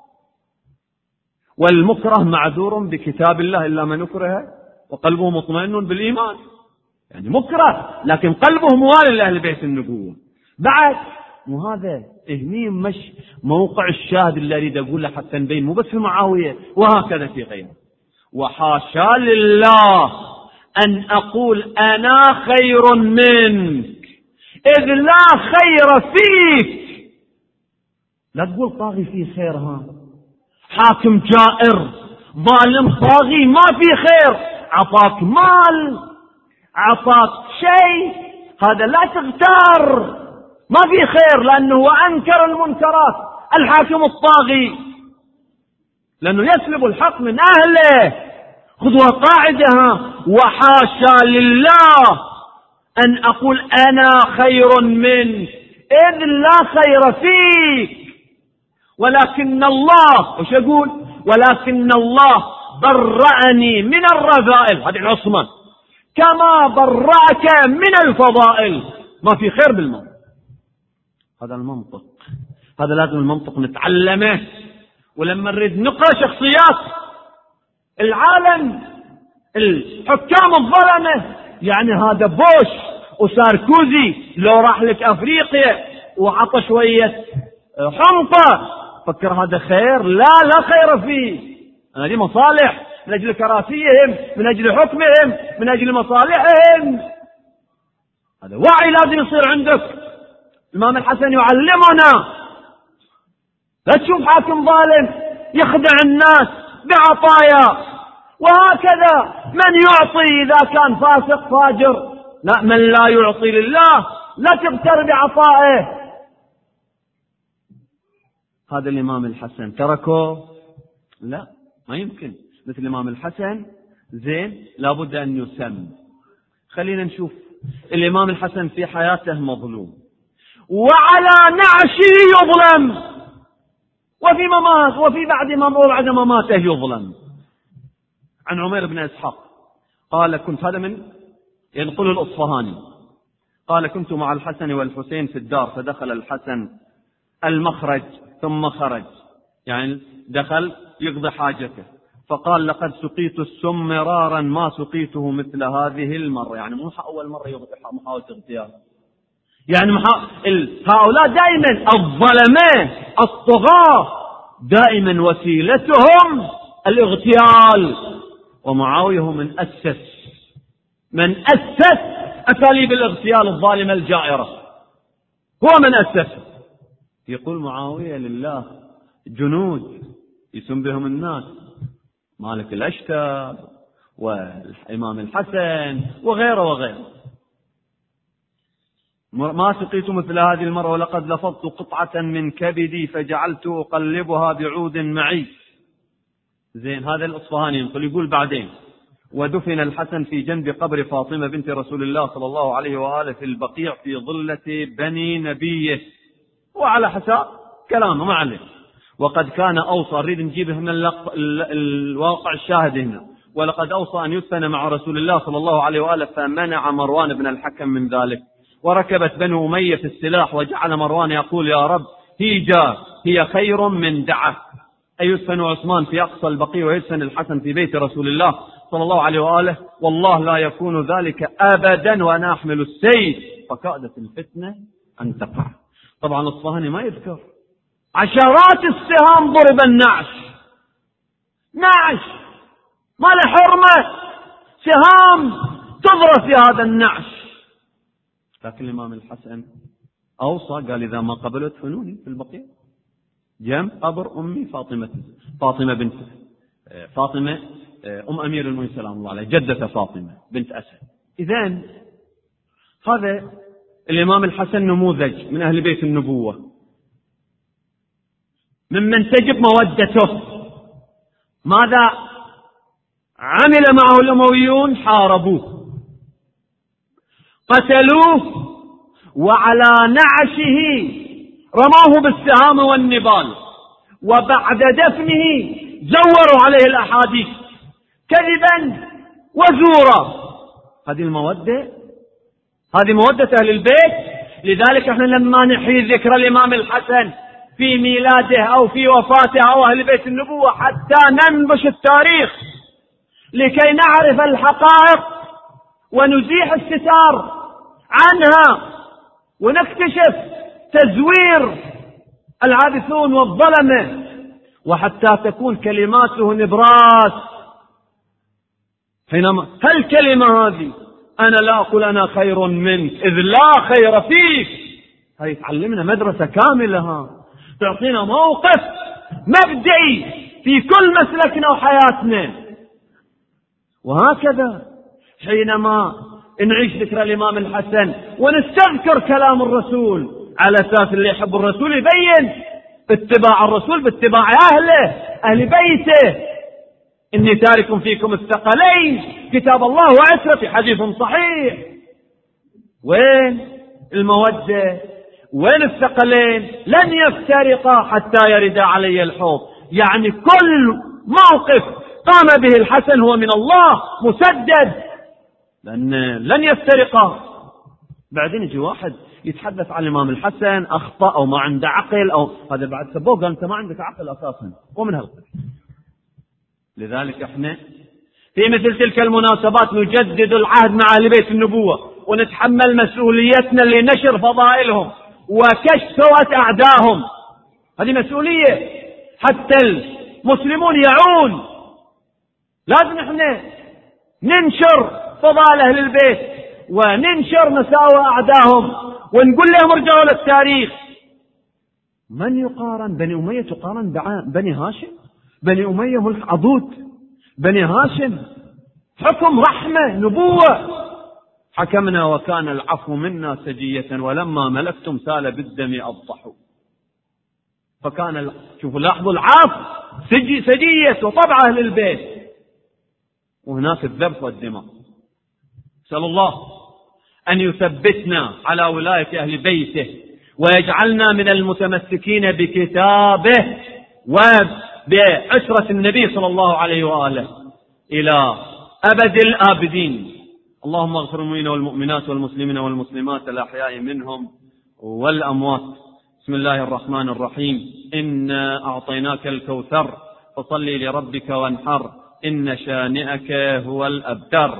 والمكره معذور بكتاب الله إلا من أكره وقلبه مطمئن بالإيمان. يعني مكره لكن قلبه موالي لأهل بيت النبوة. بعد مو هذا هني مش موقع الشاهد اللي أريد أقوله حتى نبين، مو بس في معاوية وهكذا في غيره. وحاشا لله أن أقول أنا خير منك، إذ لا خير فيك. لا تقول طاغي فيه خير، ها حاكم جائر ظالم طاغي ما في خير، عطاك مال عطاك شيء، هذا لا تغتر، ما في خير، لأنه هو أنكر المنكرات الحاكم الطاغي، لأنه يسلب الحق من أهله. خذوا قاعدة، وحاشا لله أن أقول أنا خير منك إذ لا خير فيك، ولكن الله، وش أقول؟ ولكن الله برأني من الرذائل، هذه العصمة، كما برأك من الفضائل. ما في خير بالمنطق، هذا المنطق، هذا لازم المنطق نتعلمه. ولما نريد نقرأ شخصيات العالم، الحكام الظلمة، يعني هذا بوش وساركوزي لو راح لك أفريقيا وعطى شوية حنطة، فكر هذا خير؟ لا لا خير فيه. هذه مصالح من أجل كراسيهم، من أجل حكمهم، من أجل مصالحهم. هذا وعي لازم يصير عندك. الإمام الحسن يعلمنا لا تشوف حاكم ظالم يخدع الناس بعطايا، وهكذا من يعطي إذا كان فاسق فاجر، لا، من لا يعطي لله لا تغتر بعطائه. هذا الإمام الحسن تركه؟ لا، ما يمكن. مثل الإمام الحسن زين لابد أن يسم. خلينا نشوف الإمام الحسن في حياته مظلوم، وعلى نعشه يظلم، وفي ممات وفي بعد بعد مماته يظلم. عن عمير بن إسحاق قال كنت، هذا من ينقل الأصفهاني، قال كنت مع الحسن والحسين في الدار، فدخل الحسن المخرج ثم خرج، يعني دخل يقضي حاجته، فقال لقد سقيت السم مرارا ما سقيته مثل هذه المرة، يعني مو أول مرة يقضي محاولة اغتيال، يعني محا... ال... هؤلاء دائما الظلمة الطغاة دائما وسيلتهم الاغتيال. ومعاوية هو من أسس من أسس أساليب الاغتيال الظالمة الجائرة، هو من أسس. يقول معاوية لله جنود يسم بهم الناس، مالك الأشتر والإمام الحسن وغيره وغيره، ما سقيت مثل هذه المرة، ولقد لفظت قطعة من كبدي فجعلت أقلبها بعود معي. زين، هذا الأصفهاني ينقل، يقول بعدين ودفن الحسن في جنب قبر فاطمة بنت رسول الله صلى الله عليه وآله في البقيع في ظلة بني نبيه، وعلى حساب كلامه ما عليه. وقد كان أوصى، نريد نجيب هنا الواقع الشاهد هنا، ولقد أوصى أن يدفن مع رسول الله صلى الله عليه وآله، فمنع مروان بن الحكم من ذلك. وركبت بنو أمية في السلاح، وجعل مروان يقول يا رب هيجا هي خير من دعة، أي يدفن عثمان في أقصى البقيع ويدفن الحسن في بيت رسول الله صلى الله عليه وآله، والله لا يكون ذلك أبدا وأنا أحمل السيف، فكادت الفتنة أن تقع. طبعا الأصفهاني ما يذكر عشرات السهام ضرب النعش، نعش ما له حرمة، سهام تضرب في هذا النعش. لكن الإمام الحسن أوصى، قال إذا ما قبلوا ادفنوني في البقيع جنب قبر أمي فاطمة فاطمة بنت فاطمة أم أمير المؤمنين سلام الله عليه، جدة فاطمة بنت أسد. إذن هذا الإمام الحسن نموذج من أهل بيت النبوة، ممن تجب مودته. ماذا عمل معه الأمويون؟ حاربوه، قتلوه، وعلى نعشه رموه بالسهام والنبال، وبعد دفنه زوروا عليه الأحاديث كذبا وزورا. هذه المودة، هذه مودة أهل البيت. لذلك احنا لما نحيي ذكر الإمام الحسن في ميلاده أو في وفاته أو أهل بيت النبوة، حتى ننبش التاريخ لكي نعرف الحقائق ونزيح الستار عنها، ونكتشف تزوير العابثون والظلمة، وحتى تكون كلماته نبراس حينما هالكلمة هذه، أنا لا أقول أنا خير منك إذ لا خير فيك، هذه تعلمنا مدرسة كاملة، تعطينا موقف مبدئي في كل مسلكنا وحياتنا. وهكذا حينما نعيش ذكرى الإمام الحسن ونستذكر كلام الرسول، على أساس اللي يحب الرسول يبين اتباع الرسول باتباع أهله أهل بيته. إني تارك فيكم الثقلين كتاب الله وعترتي، حديث صحيح. وين المودة؟ وين الثقلين؟ لن يفترقا حتى يرد علي الحوض. يعني كل موقف قام به الحسن هو من الله مسدد، لأن لن يفترقا. بعدين يجي واحد يتحدث عن الإمام الحسن أخطأ أو ما عنده عقل، أو هذا بعد سبوه قال أنت ما عندك عقل أساسا، ومن هالقصة. لذلك احنا في مثل تلك المناسبات نجدد العهد مع أهل بيت النبوة، ونتحمل مسؤوليتنا لنشر فضائلهم وكشف سوءة أعدائهم. هذه مسؤولية، حتى المسلمون يعون. لازم احنا ننشر فضائل أهل البيت وننشر مساوئ أعدائهم، ونقول لهم ارجعوا للتاريخ. من يقارن؟ بني أمية تقارن بني هاشم؟ بني أمية ملك عضوض، بني هاشم حكم رحمة نبوة. حكمنا وكان العفو منا سجية، ولما ملكتم سال بالدم أبطحوا. فكان ال... شوفوا لاحظوا العفو سجي سجية وطبع أهل البيت، وهناك الذبح والدماء. نسأل الله أن يثبتنا على ولاية أهل بيته، ويجعلنا من المتمسكين بكتابه وبعشرة النبي صلى الله عليه وآله إلى أبد الآبدين. اللهم اغفر المؤمنين والمؤمنات والمسلمين والمسلمات الأحياء منهم والأموات. بسم الله الرحمن الرحيم. إنا أعطيناك الكوثر فصل لربك وانحر، إن شانئك هو الأبتر.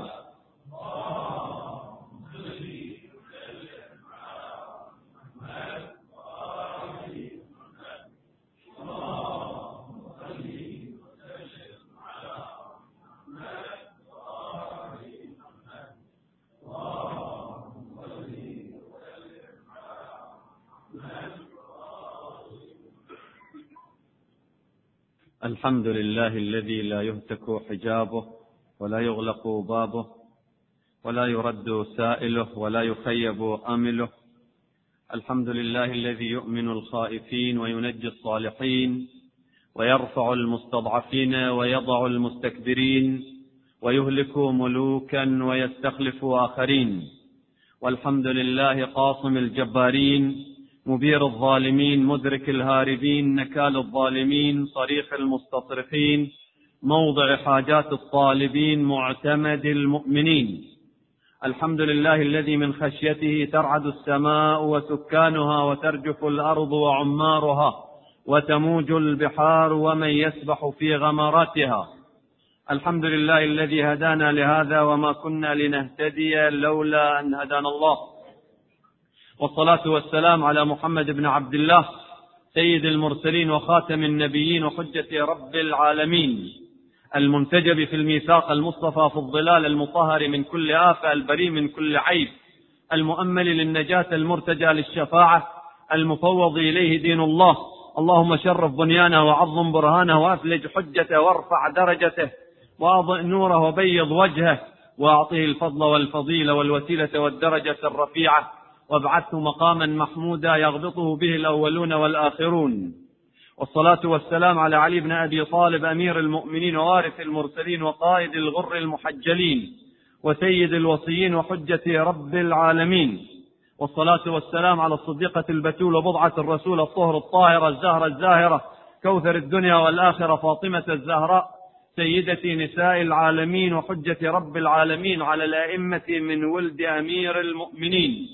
الحمد لله الذي لا يهتك حجابه ولا يغلق بابه ولا يرد سائله ولا يخيب أمله. الحمد لله الذي يؤمن الخائفين وينجي الصالحين ويرفع المستضعفين ويضع المستكبرين ويهلك ملوكا ويستخلف آخرين. والحمد لله قاصم الجبارين مبير الظالمين مدرك الهاربين نكال الظالمين صريخ المستصرخين موضع حاجات الطالبين معتمد المؤمنين. الحمد لله الذي من خشيته ترعد السماء وسكانها وترجف الأرض وعمارها وتموج البحار ومن يسبح في غمراتها. الحمد لله الذي هدانا لهذا وما كنا لنهتدي لولا أن هدانا الله. والصلاة والسلام على محمد بن عبد الله سيد المرسلين وخاتم النبيين وحجة رب العالمين، المنتجب في الميثاق المصطفى في الظلال المطهر من كل آفة البريء من كل عيب، المؤمل للنجاة المرتجى للشفاعة، المفوض إليه دين الله. اللهم شرف بنيانه وعظم برهانه وأفلج حجته وارفع درجته وأضئ نوره وبيض وجهه وأعطه الفضل والفضيلة والوسيلة والدرجة الرفيعة، وابعثه مقاما محمودا يغبطه به الأولون والآخرون. والصلاة والسلام على علي بن أبي طالب أمير المؤمنين ووارث المرسلين وقائد الغر المحجلين وسيد الوصيين وحجة رب العالمين. والصلاة والسلام على الصديقة البتول وبضعة الرسول الطهر الطاهرة الزهرة الزاهرة كوثر الدنيا والآخرة فاطمة الزهراء سيدة نساء العالمين وحجة رب العالمين على الأئمة من ولد أمير المؤمنين.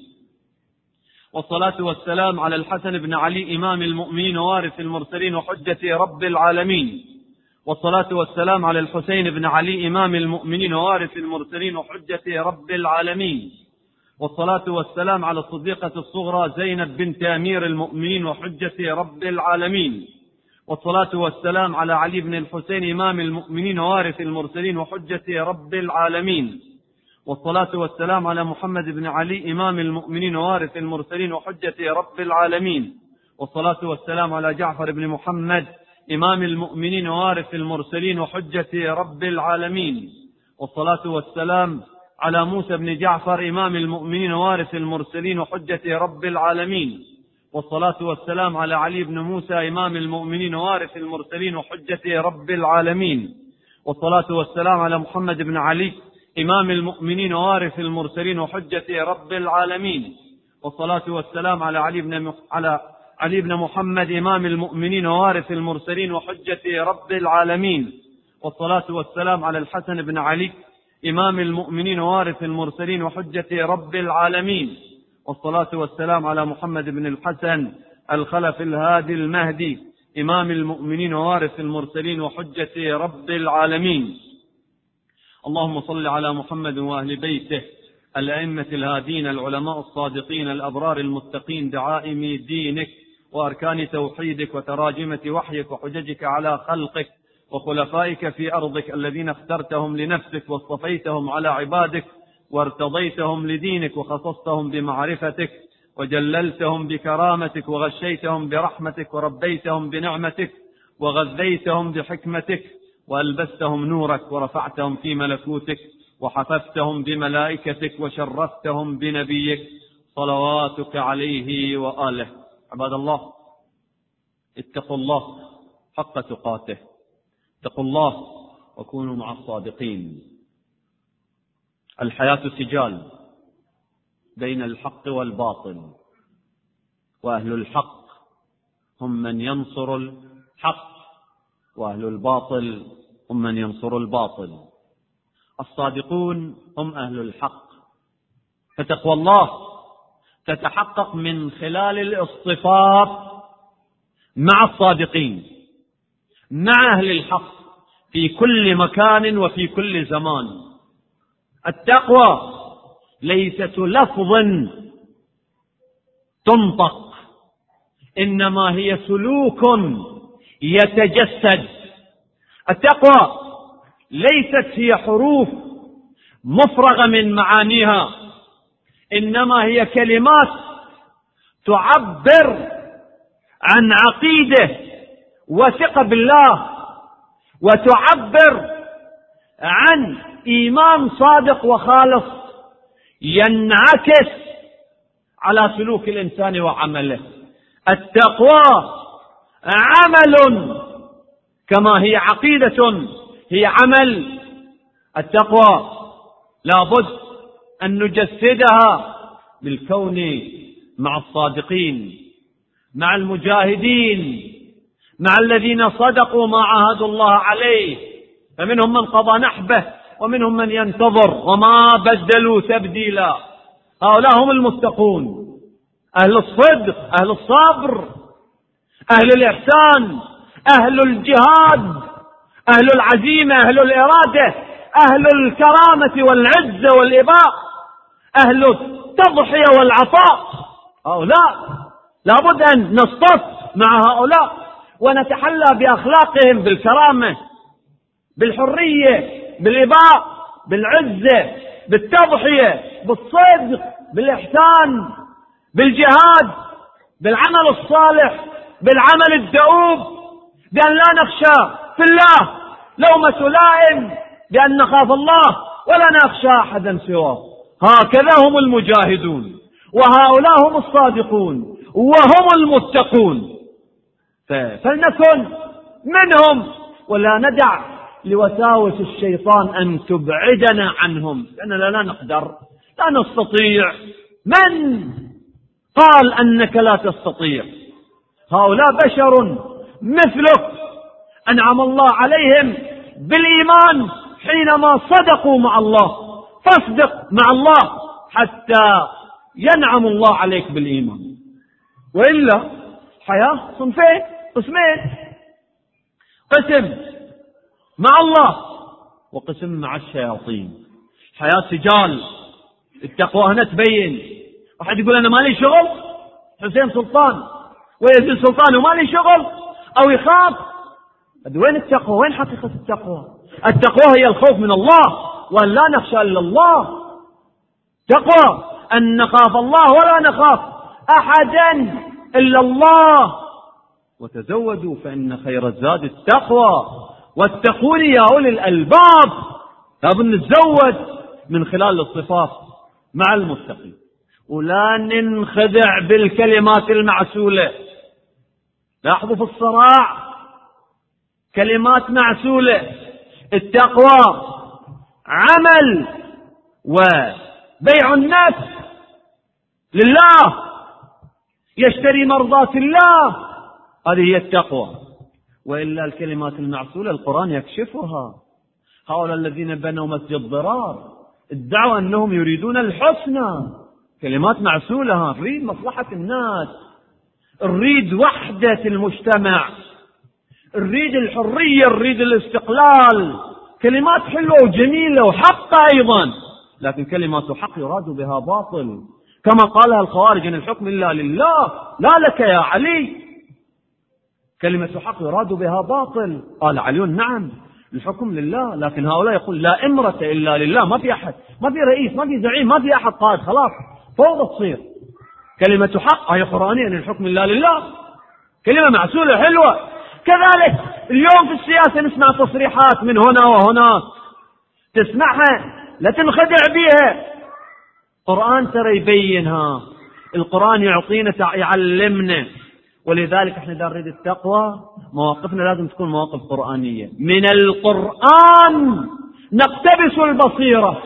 والصلاة والسلام على الحسن بن علي إمام المؤمنين ووارث المرسلين وحجة رب العالمين. والصلاة والسلام على الحسين بن علي إمام المؤمنين ووارث المرسلين وحجة رب العالمين. والصلاة والسلام على الصديقة الصغرى زينب بنت أمير المؤمنين وحجة رب العالمين. والصلاة والسلام على علي بن الحسين إمام المؤمنين ووارث المرسلين وحجة رب العالمين. والصلاة والسلام على محمد بن علي إمام المؤمنين ووارث المرسلين وحجة رب العالمين. والصلاة والسلام على جعفر بن محمد إمام المؤمنين ووارث المرسلين وحجة رب العالمين. والصلاة والسلام على موسى بن جعفر إمام المؤمنين ووارث المرسلين وحجة رب العالمين. والصلاة والسلام على علي بن موسى إمام المؤمنين ووارث المرسلين وحجة رب العالمين. والصلاة والسلام على محمد بن علي إمام المؤمنين ووارث المرسلين وحجة رب العالمين. والصلاة والسلام على علي بن مح... على علي بن محمد إمام المؤمنين ووارث المرسلين وحجة رب العالمين. والصلاة والسلام على الحسن بن علي إمام المؤمنين ووارث المرسلين وحجة رب العالمين. والصلاة والسلام على محمد بن الحسن الخلف الهادي المهدي إمام المؤمنين ووارث المرسلين وحجة رب العالمين. اللهم صل على محمد وأهل بيته الأئمة الهادين العلماء الصادقين الأبرار المتقين دعائم دينك وأركان توحيدك وتراجمة وحيك وحججك على خلقك وخلفائك في أرضك الذين اخترتهم لنفسك واصطفيتهم على عبادك وارتضيتهم لدينك وخصصتهم بمعرفتك وجللتهم بكرامتك وغشيتهم برحمتك وربيتهم بنعمتك وغذيتهم بحكمتك وألبستهم نورك ورفعتهم في ملكوتك وحففتهم بملائكتك وشرفتهم بنبيك صلواتك عليه وآله. عباد الله، اتقوا الله حق تقاته، اتقوا الله وكونوا مع الصادقين. الحياة سجال بين الحق والباطل، وأهل الحق هم من ينصر الحق، وأهل الباطل هم من ينصر الباطل. الصادقون هم أهل الحق، فتقوى الله تتحقق من خلال الاصطفاف مع الصادقين، مع أهل الحق في كل مكان وفي كل زمان. التقوى ليست لفظ تنطق، إنما هي سلوك يتجسد. التقوى ليست هي حروف مفرغة من معانيها، إنما هي كلمات تعبر عن عقيدة وثقة بالله، وتعبر عن إيمان صادق وخالص ينعكس على سلوك الإنسان وعمله. التقوى عمل كما هي عقيدة هي عمل. التقوى لابد أن نجسدها بالكون مع الصادقين، مع المجاهدين، مع الذين صدقوا ما عاهدوا الله عليه، فمنهم من قضى نحبه ومنهم من ينتظر وما بدلوا تبديلا. هؤلاء هم المتقون، أهل الصدق، أهل الصبر، أهل الإحسان، أهل الجهاد، أهل العزيمة، أهل الإرادة، أهل الكرامة والعزة والإباء، أهل التضحية والعطاء. هؤلاء لابد أن نصطف مع هؤلاء ونتحلى بأخلاقهم بالكرامة، بالحرية، بالإباء، بالعزة، بالتضحية، بالصدق، بالإحسان، بالجهاد، بالعمل الصالح، بالعمل الدؤوب، بأن لا نخشى في الله لومة لائم، بأن نخاف الله ولا نخشى أحدا سواه. هكذا هم المجاهدون، وهؤلاء هم الصادقون، وهم المتقون. فلنكن منهم ولا ندع لوساوس الشيطان أن تبعدنا عنهم، لأننا لا نقدر، لا نستطيع. من قال أنك لا تستطيع؟ هؤلاء بشر مثلك أنعم الله عليهم بالإيمان حينما صدقوا مع الله. فاصدق مع الله حتى ينعم الله عليك بالإيمان، وإلا حياة صنفين قسمين: قسم مع الله وقسم مع الشياطين. حياة سجال. التقوى هنا تبين. واحد يقول أنا مالي شغل، حسين سلطان ويزيد سلطان ومالي شغل، أو يخاف. وين التقوى؟ وين حقيقة التقوى؟ التقوى هي الخوف من الله وأن لا نخشى إلا الله. تقوى أن نخاف الله ولا نخاف أحدا إلا الله. وتزودوا فإن خير الزاد التقوى واتقون يا أولي الألباب. لابد نتزود من خلال الصفات مع المتقين، ولا ننخدع بالكلمات المعسولة. لاحظوا في الصراع كلمات معسولة. التقوى عمل وبيع النفس لله، يشتري مرضات الله، هذه هي التقوى. وإلا الكلمات المعسولة القرآن يكشفها. هؤلاء الذين بنوا مسجد ضرار ادعوا أنهم يريدون الحسنى، كلمات معسولة. نريد مصلحة الناس، نريد وحدة المجتمع، نريد الحرية، نريد الاستقلال. كلمات حلوة وجميلة وحق أيضا، لكن كلمات حق يراد بها باطل، كما قالها الخوارج أن الحكم إلا لله لا لك يا علي. كلمة حق يراد بها باطل. قال علي نعم الحكم لله، لكن هؤلاء يقول لا إمرة إلا لله، ما في أحد، ما في رئيس، ما في زعيم، ما في أحد قائد، خلاص فوضى تصير. كلمة حق هي قرآنية أن الحكم إلا لله، كلمة معسولة حلوة. كذلك اليوم في السياسة نسمع تصريحات من هنا وهنا، تسمعها لا تنخدع بها. القرآن ترى يبينها، القرآن يعطينا يعلمنا. ولذلك احنا إذا نريد التقوى مواقفنا لازم تكون مواقف قرآنية. من القرآن نقتبس البصيرة،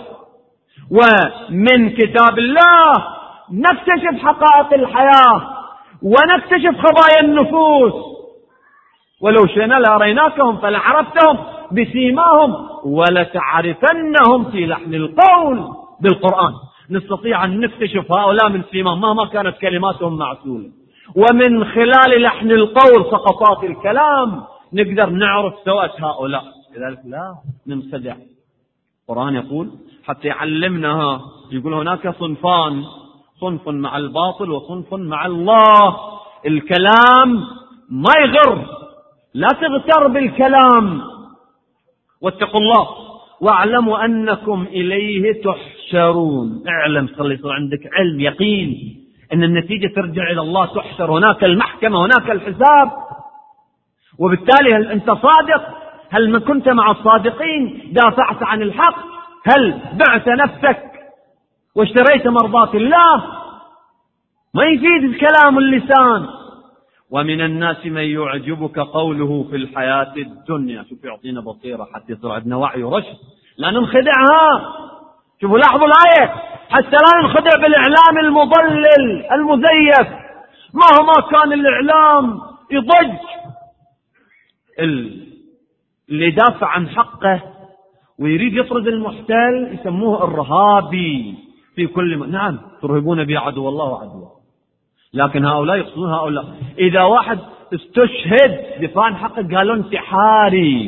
ومن كتاب الله نكتشف حقائق الحياة ونكتشف خبايا النفوس. ولو شئنا لأريناكهم فلعرفتهم بسيماهم ولتعرفنهم في لحن القول. بالقرآن نستطيع أن نكتشف هؤلاء من سيماهم مهما كانت كلماتهم معسولة، ومن خلال لحن القول سقطات الكلام نقدر نعرف سوءة هؤلاء. لذلك لا ننخدع. القرآن يقول حتى يعلمناها، يقول هناك صنفان، صنف مع الباطل وصنف مع الله. الكلام ما يغر، لا تغتر بالكلام. واتقوا الله واعلموا أنكم إليه تحشرون. اعلم، خلي يصير عندك علم يقين أن النتيجة ترجع إلى الله، تحشر، هناك المحكمة، هناك الحساب. وبالتالي هل أنت صادق؟ هل ما كنت مع الصادقين؟ دافعت عن الحق؟ هل بعت نفسك واشتريت مرضات الله؟ ما يفيد الكلام اللسان. ومن الناس من يعجبك قوله في الحياة الدنيا. شوف يعطينا بصيرة حتى يصير عندنا وعي ورشد، لا ننخدعها. شوفوا لاحظوا الآية، حتى لا ننخدع بالإعلام المضلل المزيف. مهما كان الإعلام يضج، اللي يدافع عن حقه ويريد يطرد المحتل يسموه الرهابي في كل م... نعم ترهبون به عدو الله وعدوه، لكن هؤلاء يقصدون هؤلاء. إذا واحد استشهد دفاع عن حقه قالوا انتحاري.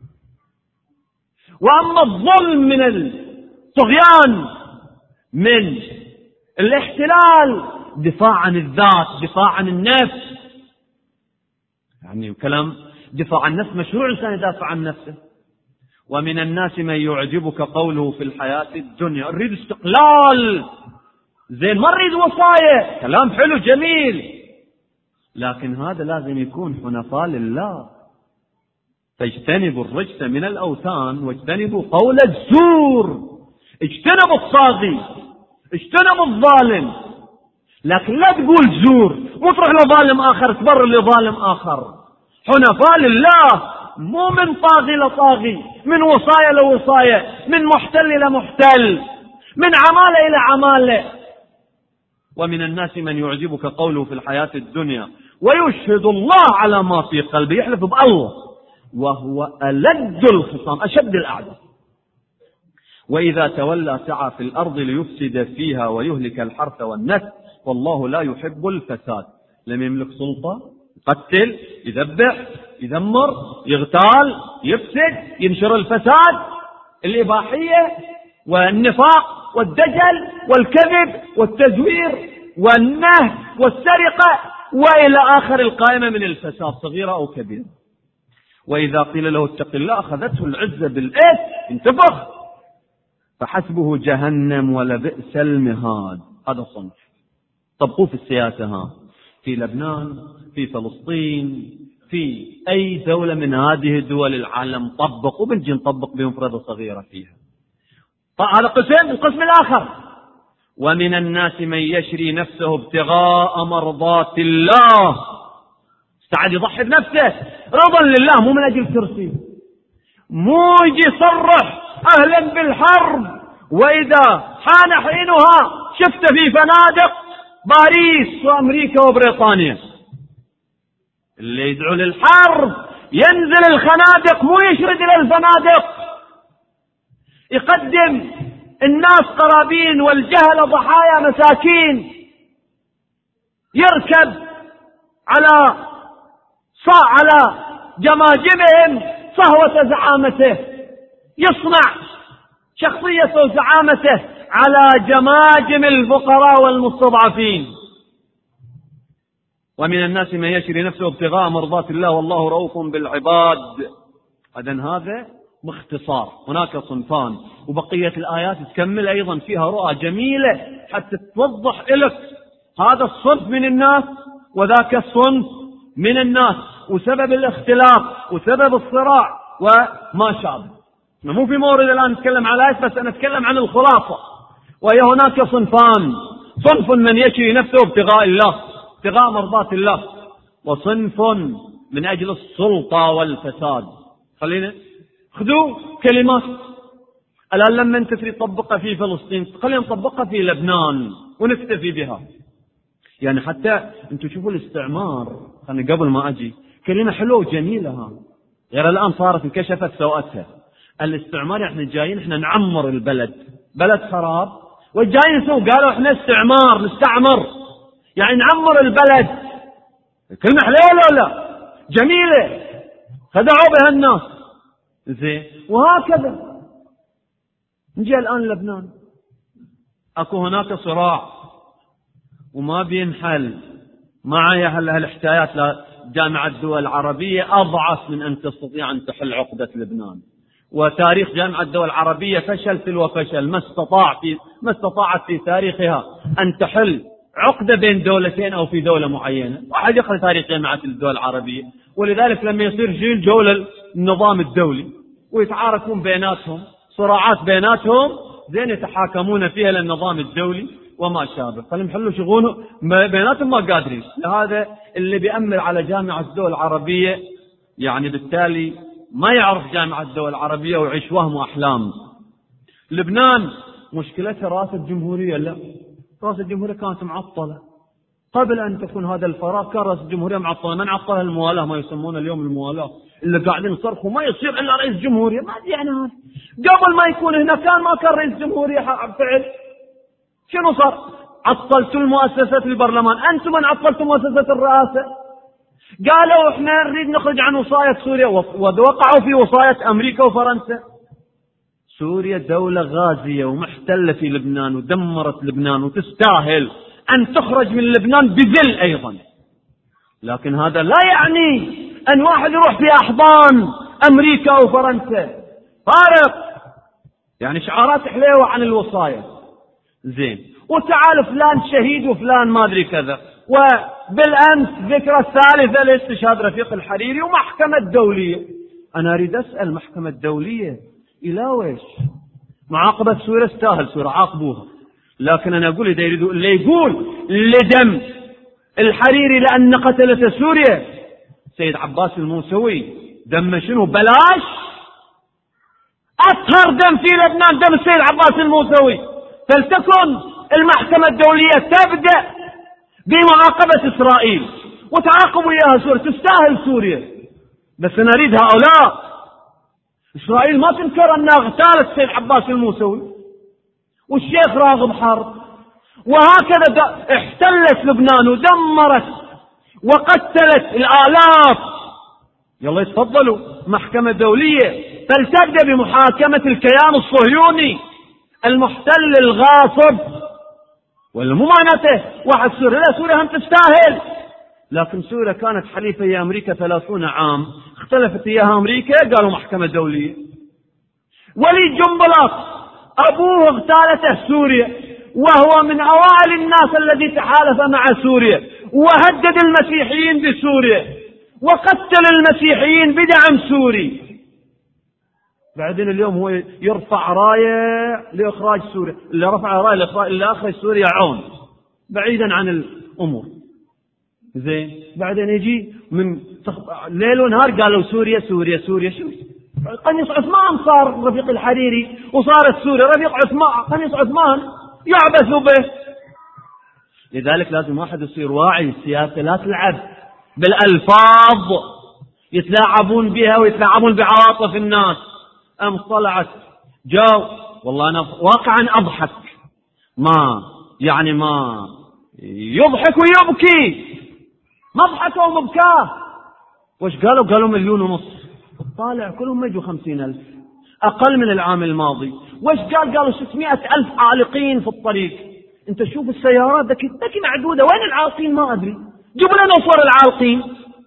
وأما الظلم من الطغيان من الاحتلال دفاع عن الذات، دفاع عن النفس. يعني كلام دفاع عن النفس مشروع الإنسان يدافع عن نفسه. ومن الناس من يعجبك قوله في الحياة الدنيا. نريد استقلال زين، ما نريد وصاية، كلام حلو جميل، لكن هذا لازم يكون حنفاء لله. فاجتنبوا الرجس من الأوثان واجتنبوا قول الزور. اجتنبوا الطاغي، اجتنبوا الظالم، لكن لا تقول زور، مو تروح لظالم آخر تبرر لظالم آخر. حنفاء لله، مو من طاغي لطاغي، من وصاية لوصاية، من محتل إلى محتل، من عمالة إلى عمالة. ومن الناس من يعجبك قوله في الحياة الدنيا ويشهد الله على ما في قلبه، يحلف بالله وهو ألد الخصام، أشد الأعداء. وإذا تولى سعى في الأرض ليفسد فيها ويهلك الحرث والنسل والله لا يحب الفساد. لم يملك سلطة، يقتل، يذبح، يدمر، يغتال، يفسد، ينشر الفساد، الإباحية والنفاق والدجل والكذب والتزوير والنهب والسرقة. وإلى آخر القائمة من الفساد صغيرة أو كبيرة. وإذا قيل له اتق الله أخذته العزة بالإثم انتفخ فحسبه جهنم ولبئس المهاد. هذا صنف. طبقوا في السياسة، ها في لبنان، في فلسطين، في أي دولة من هذه الدول العالم طبق، وبنجي نطبق بمفردة صغيرة فيها. هذا قسم. القسم الآخر ومن الناس من يشري نفسه ابتغاء مرضات الله، استعد يضحي بنفسه رضا لله، مو من أجل كرسي، مو يجي يصرح أهلا بالحرب وإذا حان حينها شفت في فنادق باريس وأمريكا وبريطانيا. اللي يدعو للحرب ينزل الخنادق، مو يشرد إلى الفنادق، يقدم الناس قرابين والجهل ضحايا مساكين، يركب على صاع على جماجمهم صهوة زعامته، يصنع شخصية زعامته على جماجم الفقراء والمستضعفين. ومن الناس من يشري نفسه ابتغاء مرضات الله والله رؤوف بالعباد. إذن هذا باختصار. هناك صنفان، وبقية الآيات تكمل أيضا فيها رؤى جميلة حتى توضح لك هذا الصنف من الناس وذاك الصنف من الناس، وسبب الاختلاف وسبب الصراع وما شابه. مو في مورد الآن نتكلم على آيات، بس أنا أتكلم عن الخلاصة، وهي هناك صنفان: صنف من يشري نفسه ابتغاء الله، ابتغاء مرضات الله، وصنف من أجل السلطة والفساد. خلينا خذوا كلمات الآن لما انت تريد تطبقها في فلسطين، خلينا نطبقها في لبنان ونكتفي بها. يعني حتى انتم شوفوا الاستعمار، خلينا قبل ما أجي كلمة حلوة وجميلة، ها غير الآن صارت انكشفت سوءتها. الاستعمار احنا جايين احنا نعمر البلد، بلد خراب والجايين يسووا قالوا احنا استعمار نستعمر، يعني نعمر البلد. كلمة حلوة ولا لا؟ جميلة، خدعوا بها الناس. زين، وهكذا نجي الآن لبنان، اكو هناك صراع وما بينحل. معي هالحكايات لجامعة الدول العربية أضعف من أن تستطيع أن تحل عقدة لبنان، وتاريخ جامعة الدول العربية فشل تلو فشل، ما استطاع في ما استطاعت في تاريخها أن تحل عقدة بين دولتين أو في دولة معينة. واحد يقرأ تاريخ جامعة الدول العربية، ولذلك لما يصير جيل جولة النظام الدولي ويتعاركون بيناتهم، صراعات بيناتهم، زين يتحاكمون فيها للنظام الدولي وما شابه، خليهم يحلوا شغونه بيناتهم ما قادرين. هذا اللي بيأمل على جامعة الدول العربية يعني بالتالي ما يعرف جامعة الدول العربية ويعيش وهم وأحلام. لبنان مشكلتها رئاسة الجمهورية، لا، رئاسة الجمهورية كانت معطلة قبل أن تكون هذا الفراغ، كان رئاسة الجمهورية معطلة. من عطلها؟ الموالاة، ما يسمونه اليوم الموالاة، اللي قاعدين يصرخوا ما يصير إلا رئيس جمهورية. ما يعني هذا قبل ما يكون هنا كان ما كان رئيس جمهورية فعل. شنو صار؟ عطلتوا المؤسسات البرلمان، أنتم من عطلتوا مؤسسة الرئاسة. قالوا احنا نريد نخرج عن وصاية سوريا، ووقعوا في وصاية أمريكا وفرنسا. سوريا دولة غازية ومحتلة في لبنان ودمرت لبنان وتستاهل أن تخرج من لبنان بذل أيضا، لكن هذا لا يعني أن واحد يروح في أحضان أمريكا وفرنسا. فارق، يعني شعارات حلوة عن الوصاية. زين، وتعال فلان شهيد وفلان ما أدري كذا. وبالأمس ذكرى الثالثة لاستشهاد رفيق الحريري ومحكمة دولية. أنا أريد أسأل، المحكمة الدولية إلى ويش؟ معاقبة سوريا استاهل سوريا، عاقبوها، لكن أنا أقول إذا يريدوا اللي يقول لدم الحريري لأن قتلت سوريا سيد عباس الموسوي، دم شنو بلاش؟ أطهر دم في لبنان دم السيد عباس الموسوي. فلتكن المحكمة الدولية تبدأ بمعاقبة إسرائيل وتعاقبوا إياها سوريا، تستاهل سوريا. بس نريد هؤلاء إسرائيل ما تنكر أنها اغتالت السيد عباس الموسوي والشيخ راغب حرب، وهكذا احتلت لبنان ودمرت وقتلت الآلاف. يلا يتفضلوا محكمة دولية فلتبدأ بمحاكمة الكيان الصهيوني المحتل الغاصب. ولا مو معناته واحد سوريا، لا، سوريا هم تستاهل، لكن سوريا كانت حليفة يا أمريكا ثلاثون عام، اختلفت إياها أمريكا قالوا محكمة دولية. وليد جنبلاط أبوه اغتالته سوريا، وهو من أوائل الناس الذي تحالف مع سوريا وهدد المسيحيين بسوريا وقتل المسيحيين بدعم سوري. بعدين اليوم هو يرفع راية لإخراج سوريا، اللي رفع راية لإخراج اللي أخرج سوريا عون بعيدا عن الأمور. زين بعدين يجي من ليل ونهار قالوا سوريا سوريا سوريا سوريا. قنيص عثمان صار رفيق الحريري وصارت سوريا رفيق عثمان، قنيص عثمان يعبثوا به. لذلك لازم واحد يصير واعي، السياسة لا تلعب بالألفاظ يتلاعبون بها ويتلاعبون بعواطف الناس. أم طلعت جاو والله أنا واقعا أضحك، ما يعني ما يضحك ويبكي، ما ضحكوا ومبكاه. وش قالوا؟ قالوا مليون ونص. طالع كلهم ما يجوا خمسين ألف، أقل من العام الماضي. وش قال؟ قالوا ستمائة ألف عالقين في الطريق. أنت شوف السيارات ذكي ذكي معدودة، وين العالقين؟ ما أدري، جيبوا لنا صور العالقين.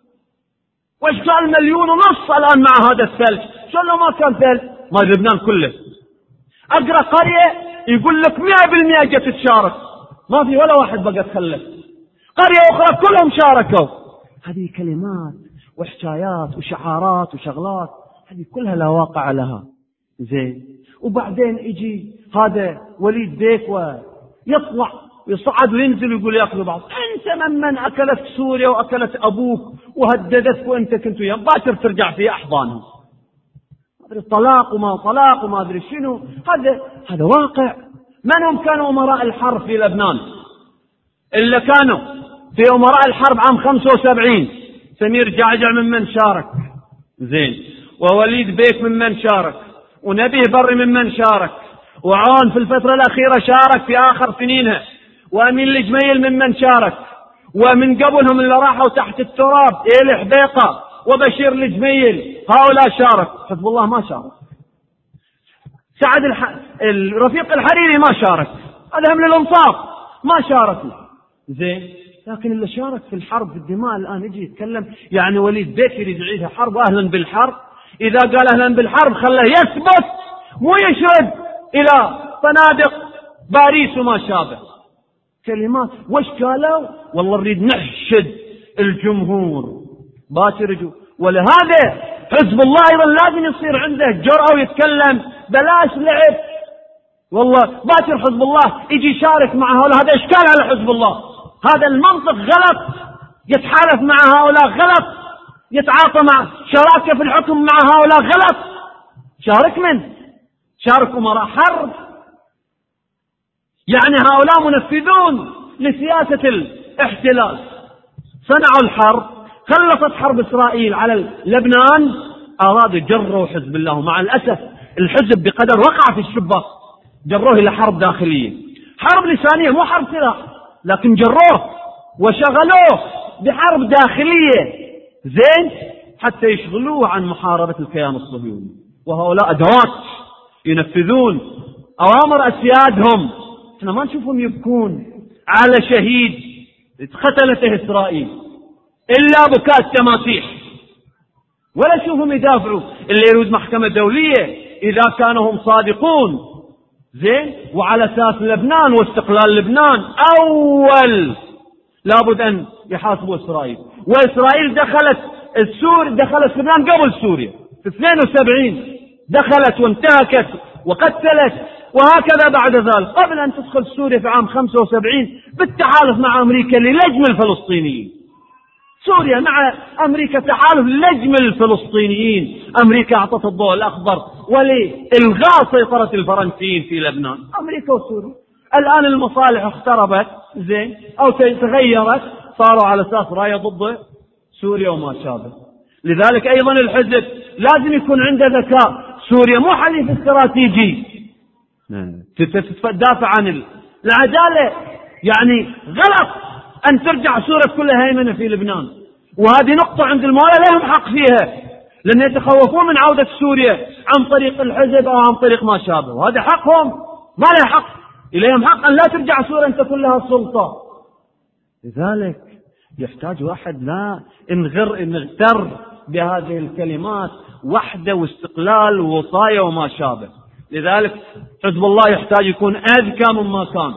وش قال؟ مليون ونص الآن مع هذا الثلج. شو لو ما كان ثلج؟ ما لبنان كله. أقرأ قرية يقول لك مئة بالمئة جت تشارك، ما في ولا واحد بقى تخلف. قرية أخرى كلهم شاركوا. هذه كلمات وحكايات وشعارات وشغلات، هذه كلها لا واقع لها. زين وبعدين يجي هذا وليد بيك ويطلع ويصعد وينزل ويقول ياكلوا بعض. انت ممن اكلت سوريا واكلت ابوك وهددتك وانت كنت وياه، باكر ترجع في احضانهم. ما ادري طلاق وما طلاق وما ادري شنو. هذا هذا واقع. من هم كانوا امراء الحرب في لبنان؟ اللي كانوا في امراء الحرب عام خمسة وسبعين سمير جعجع ممن شارك، زين، ووليد بيك ممن شارك، ونبيه بري ممن شارك، وعون في الفترة الأخيرة شارك في آخر سنينها، وأمين الجميل ممن شارك، ومن قبلهم اللي راحوا تحت التراب إيل حبيقة وبشير الجميل، هؤلاء شارك. حزب الله ما شارك. سعد الح... الرفيق الحريري ما شارك، هذا هم للإنصاف ما شاركوا. زين لكن اللي شارك في الحرب في الدماء الآن يجي يتكلم، يعني وليد بيك يريد يعيدها حرب أهلا بالحرب. إذا قال أهلا بالحرب خله يثبت مو يشرد إلى فنادق باريس وما شابه. كلمات وش قالوا؟ والله نريد نحشد الجمهور باكر يجوا. ولهذا حزب الله أيضا لازم يصير عنده جرأة ويتكلم، بلاش لعب. والله باكر حزب الله يجي يشارك مع هؤلاء، هذا إشكال على حزب الله. هذا المنطق غلط، يتحالف مع هؤلاء غلط، يتعاطى مع شراكة في الحكم مع هؤلاء غلط. شارك من؟ شارك أمراء حرب، يعني هؤلاء منفذون لسياسة الاحتلال. صنعوا الحرب، خلصت حرب إسرائيل على لبنان، أرادوا جروا حزب الله. مع الأسف الحزب بقدر وقع في الشباك جروه إلى حرب داخلية، حرب لسانية مو حرب سلاح، لكن جروه وشغلوه بحرب داخلية، زين، حتى يشغلوه عن محاربة الكيان الصهيوني. وهؤلاء أدوات ينفذون أوامر أسيادهم. احنا ما نشوفهم يبكون على شهيد قتلته إسرائيل إلا بكاء التماسيح، ولا نشوفهم يدافعوا. اللي يريد محكمة دولية إذا كانوا هم صادقون، زين، وعلى أساس لبنان واستقلال لبنان، أول لابد أن يحاسبوا إسرائيل. وإسرائيل دخلت السور دخلت لبنان قبل سوريا في اثنين وسبعين، دخلت وانتهكت وقتلت، وهكذا بعد ذلك قبل أن تدخل سوريا في عام خمسة وسبعين بالتحالف مع أمريكا للجم الفلسطينيين. سوريا مع أمريكا تحالف لجم الفلسطينيين. أمريكا أعطت الضوء الأخضر ولإلغاء سيطرة الفرنسيين في لبنان، أمريكا وسوريا. الآن المصالح اختربت، زين، أو تغيرت، صاروا على أساس راية ضد سوريا وما شابه. لذلك أيضا الحزب لازم يكون عنده ذكاء. سوريا مو حليف استراتيجي تدافع عن العدالة، يعني غلط أن ترجع سوريا كلها هيمنة في لبنان. وهذه نقطة عند المولى لهم حق فيها، لأن يتخوفون من عودة سوريا عن طريق الحزب أو عن طريق ما شابه، وهذا حقهم، ما له حق، إليهم حق أن لا ترجع سوريا أن تكون لها السلطة. لذلك يحتاج واحد لا انغر نغتر بهذه الكلمات، وحدة واستقلال ووصاية وما شابه. لذلك حزب الله يحتاج يكون أذكى مما كان،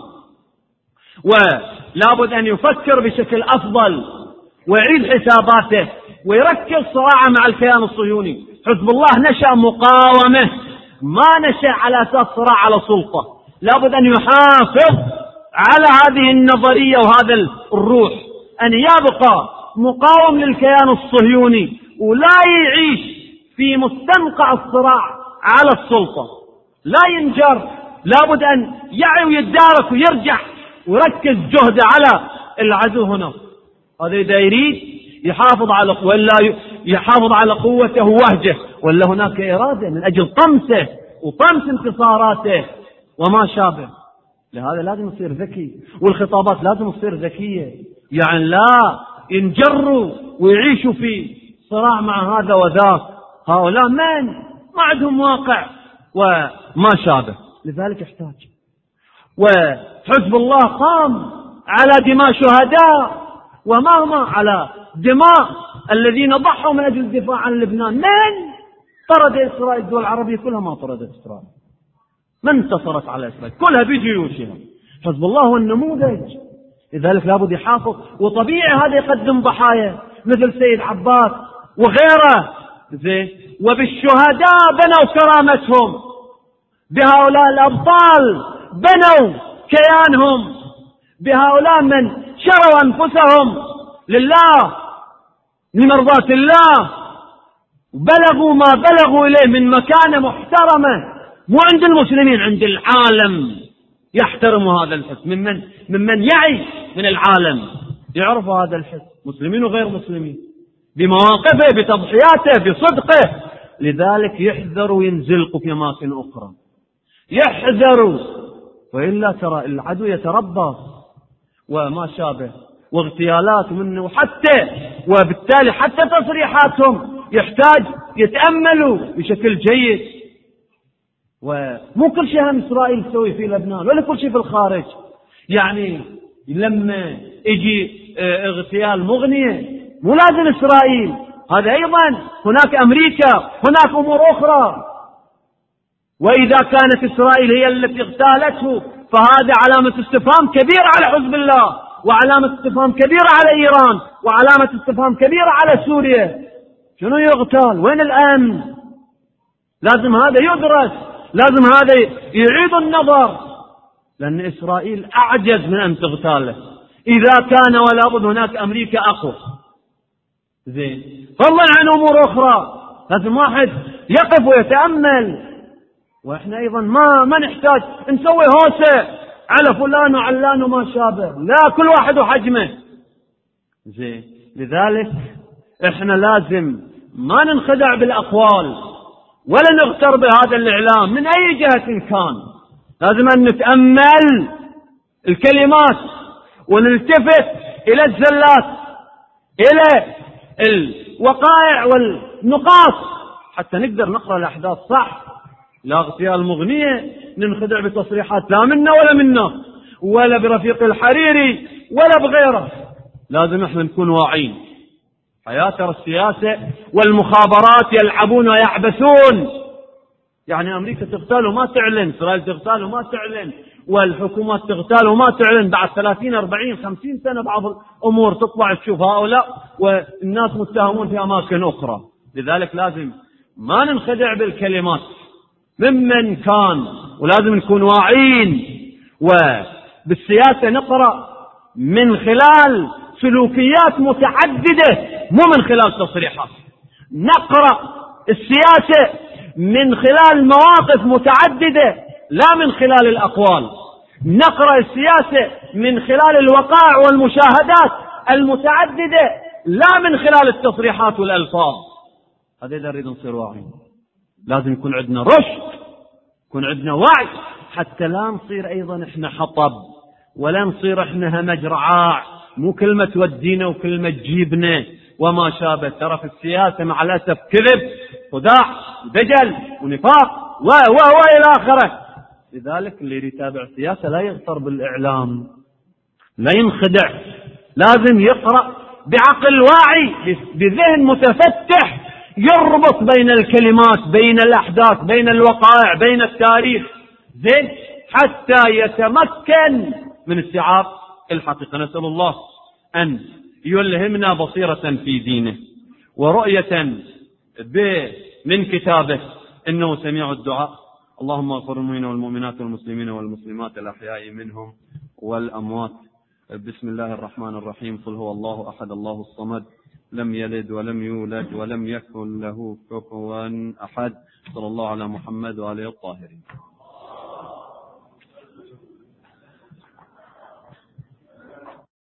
ولابد أن يفكر بشكل أفضل ويعيد حساباته ويركز صراعه مع الكيان الصهيوني. حزب الله نشأ مقاومة، ما نشأ على أساس صراع على سلطة. لابد أن يحافظ على هذه النظرية وهذا الروح، أن يبقى مقاوم للكيان الصهيوني ولا يعيش في مستنقع الصراع على السلطة، لا ينجر. لابد أن يعي ويتدارك ويرجع ويركز جهده على العدو هنا. هذا إذا يريد يحافظ على ولا يحافظ على قوته ووهجه، ولا هناك إرادة من أجل طمسه وطمس انتصاراته وما شابه. لهذا لازم يصير ذكي، والخطابات لازم تصير ذكية، يعني لا ينجروا ويعيشوا في صراع مع هذا وذاك. هؤلاء من ما عندهم واقع وما شابه. لذلك يحتاج. وحزب الله قام على دماء شهداء ومهما على دماء الذين ضحوا من أجل الدفاع عن لبنان. من طرد إسرائيل؟ الدول العربية كلها ما طردت إسرائيل، من انتصرت على إسرائيل؟ كلها بجيوشها. حزب الله هو النموذج. لذلك لابد يحافظ، وطبيعي هذا يقدم ضحايا مثل سيد عباس وغيره. زين، وبالشهداء بنوا كرامتهم، بهؤلاء الأبطال بنوا كيانهم، بهؤلاء من شروا أنفسهم لله لمرضاة الله، بلغوا ما بلغوا إليه من مكانة محترمة، مو عند المسلمين، عند العالم يحترموا هذا الحس، ممن ممن يعي من العالم يعرفوا هذا الحس، مسلمين وغير مسلمين، بمواقفه بتضحياته بصدقه. لذلك يحذروا ينزلقوا في أماكن أخرى، يحذروا، وإلا ترى العدو يتربص وما شابه، واغتيالات منه، وحتى وبالتالي حتى تصريحاتهم يحتاج يتأملوا بشكل جيد. ومو كل شيء هم إسرائيل تسوي في لبنان ولا كل شيء في الخارج. يعني لما يجي اغتيال مغنية مو لازم إسرائيل، هذا أيضا هناك أمريكا، هناك أمور أخرى. وإذا كانت إسرائيل هي التي اغتالته فهذا علامة استفهام كبيرة على حزب الله، وعلامة استفهام كبيرة على إيران، وعلامة استفهام كبيرة على سوريا. شنو يغتال؟ وين الأمن؟ لازم هذا يدرس، لازم هذا يعيد النظر، لأن إسرائيل أعجز من أن تغتاله إذا كان ولا بد هناك أمريكا أقوى. زين، فضلا عن أمور أخرى لازم واحد يقف ويتأمل. وإحنا أيضا ما ما نحتاج نسوي هوسة على فلان وعلان وما شابه، لا، كل واحد وحجمه. زين، لذلك إحنا لازم ما ننخدع بالأقوال ولا نغتر بهذا الإعلام من أي جهة كان. لازم أن نتأمل الكلمات ونلتفت إلى الزلات، إلى الوقائع والنقاط، حتى نقدر نقرأ الأحداث صح. لا اغتيال مغنية ننخدع بتصريحات لا منا ولا منا ولا برفيق الحريري ولا بغيره. لازم احنا نكون واعين. حياة السياسة والمخابرات يلعبون ويعبثون. يعني أمريكا تغتال وما تعلن، إسرائيل تغتال وما تعلن، والحكومات تغتال وما تعلن. بعد ثلاثين أربعين خمسين سنة بعض الأمور تطلع تشوف هؤلاء والناس متهمون في أماكن أخرى. لذلك لازم ما ننخدع بالكلمات ممن كان، ولازم نكون واعين. وبالسياسة نقرأ من خلال سلوكيات متعددة، مو من خلال تصريحات. نقرأ السياسة من خلال مواقف متعددة لا من خلال الأقوال. نقرأ السياسة من خلال الوقائع والمشاهدات المتعددة لا من خلال التصريحات والألفاظ. هذا إذا نريد نصير واعين لازم يكون عندنا رشد، يكون عندنا وعي، حتى لا نصير أيضا إحنا حطب، ولا نصير إحنا همج رعاع، مو كلمة تودينا وكلمة تجيبنا وما شابه. ترى في السياسة مع الأسف كذب خداع ودجل ونفاق و و و إلى آخره. لذلك اللي يتابع السياسة لا يغتر بالإعلام، لا ينخدع، لازم يقرأ بعقل واعي، بذهن متفتح يربط بين الكلمات، بين الأحداث، بين الوقائع، بين التاريخ، زين، حتى يتمكن من استيعاب الحقيقة. نسأل الله أن يلهمنا بصيرة في دينه ورؤية من كتابه، إنه سميع الدعاء. اللهم اغفر المؤمنين والمؤمنات والمسلمين والمسلمات الأحياء منهم والأموات. بسم الله الرحمن الرحيم. قل هو الله أحد الله الصمد لم يلد ولم يولد ولم يكن له كفوا أحد. صلى الله على محمد وآله الطاهرين.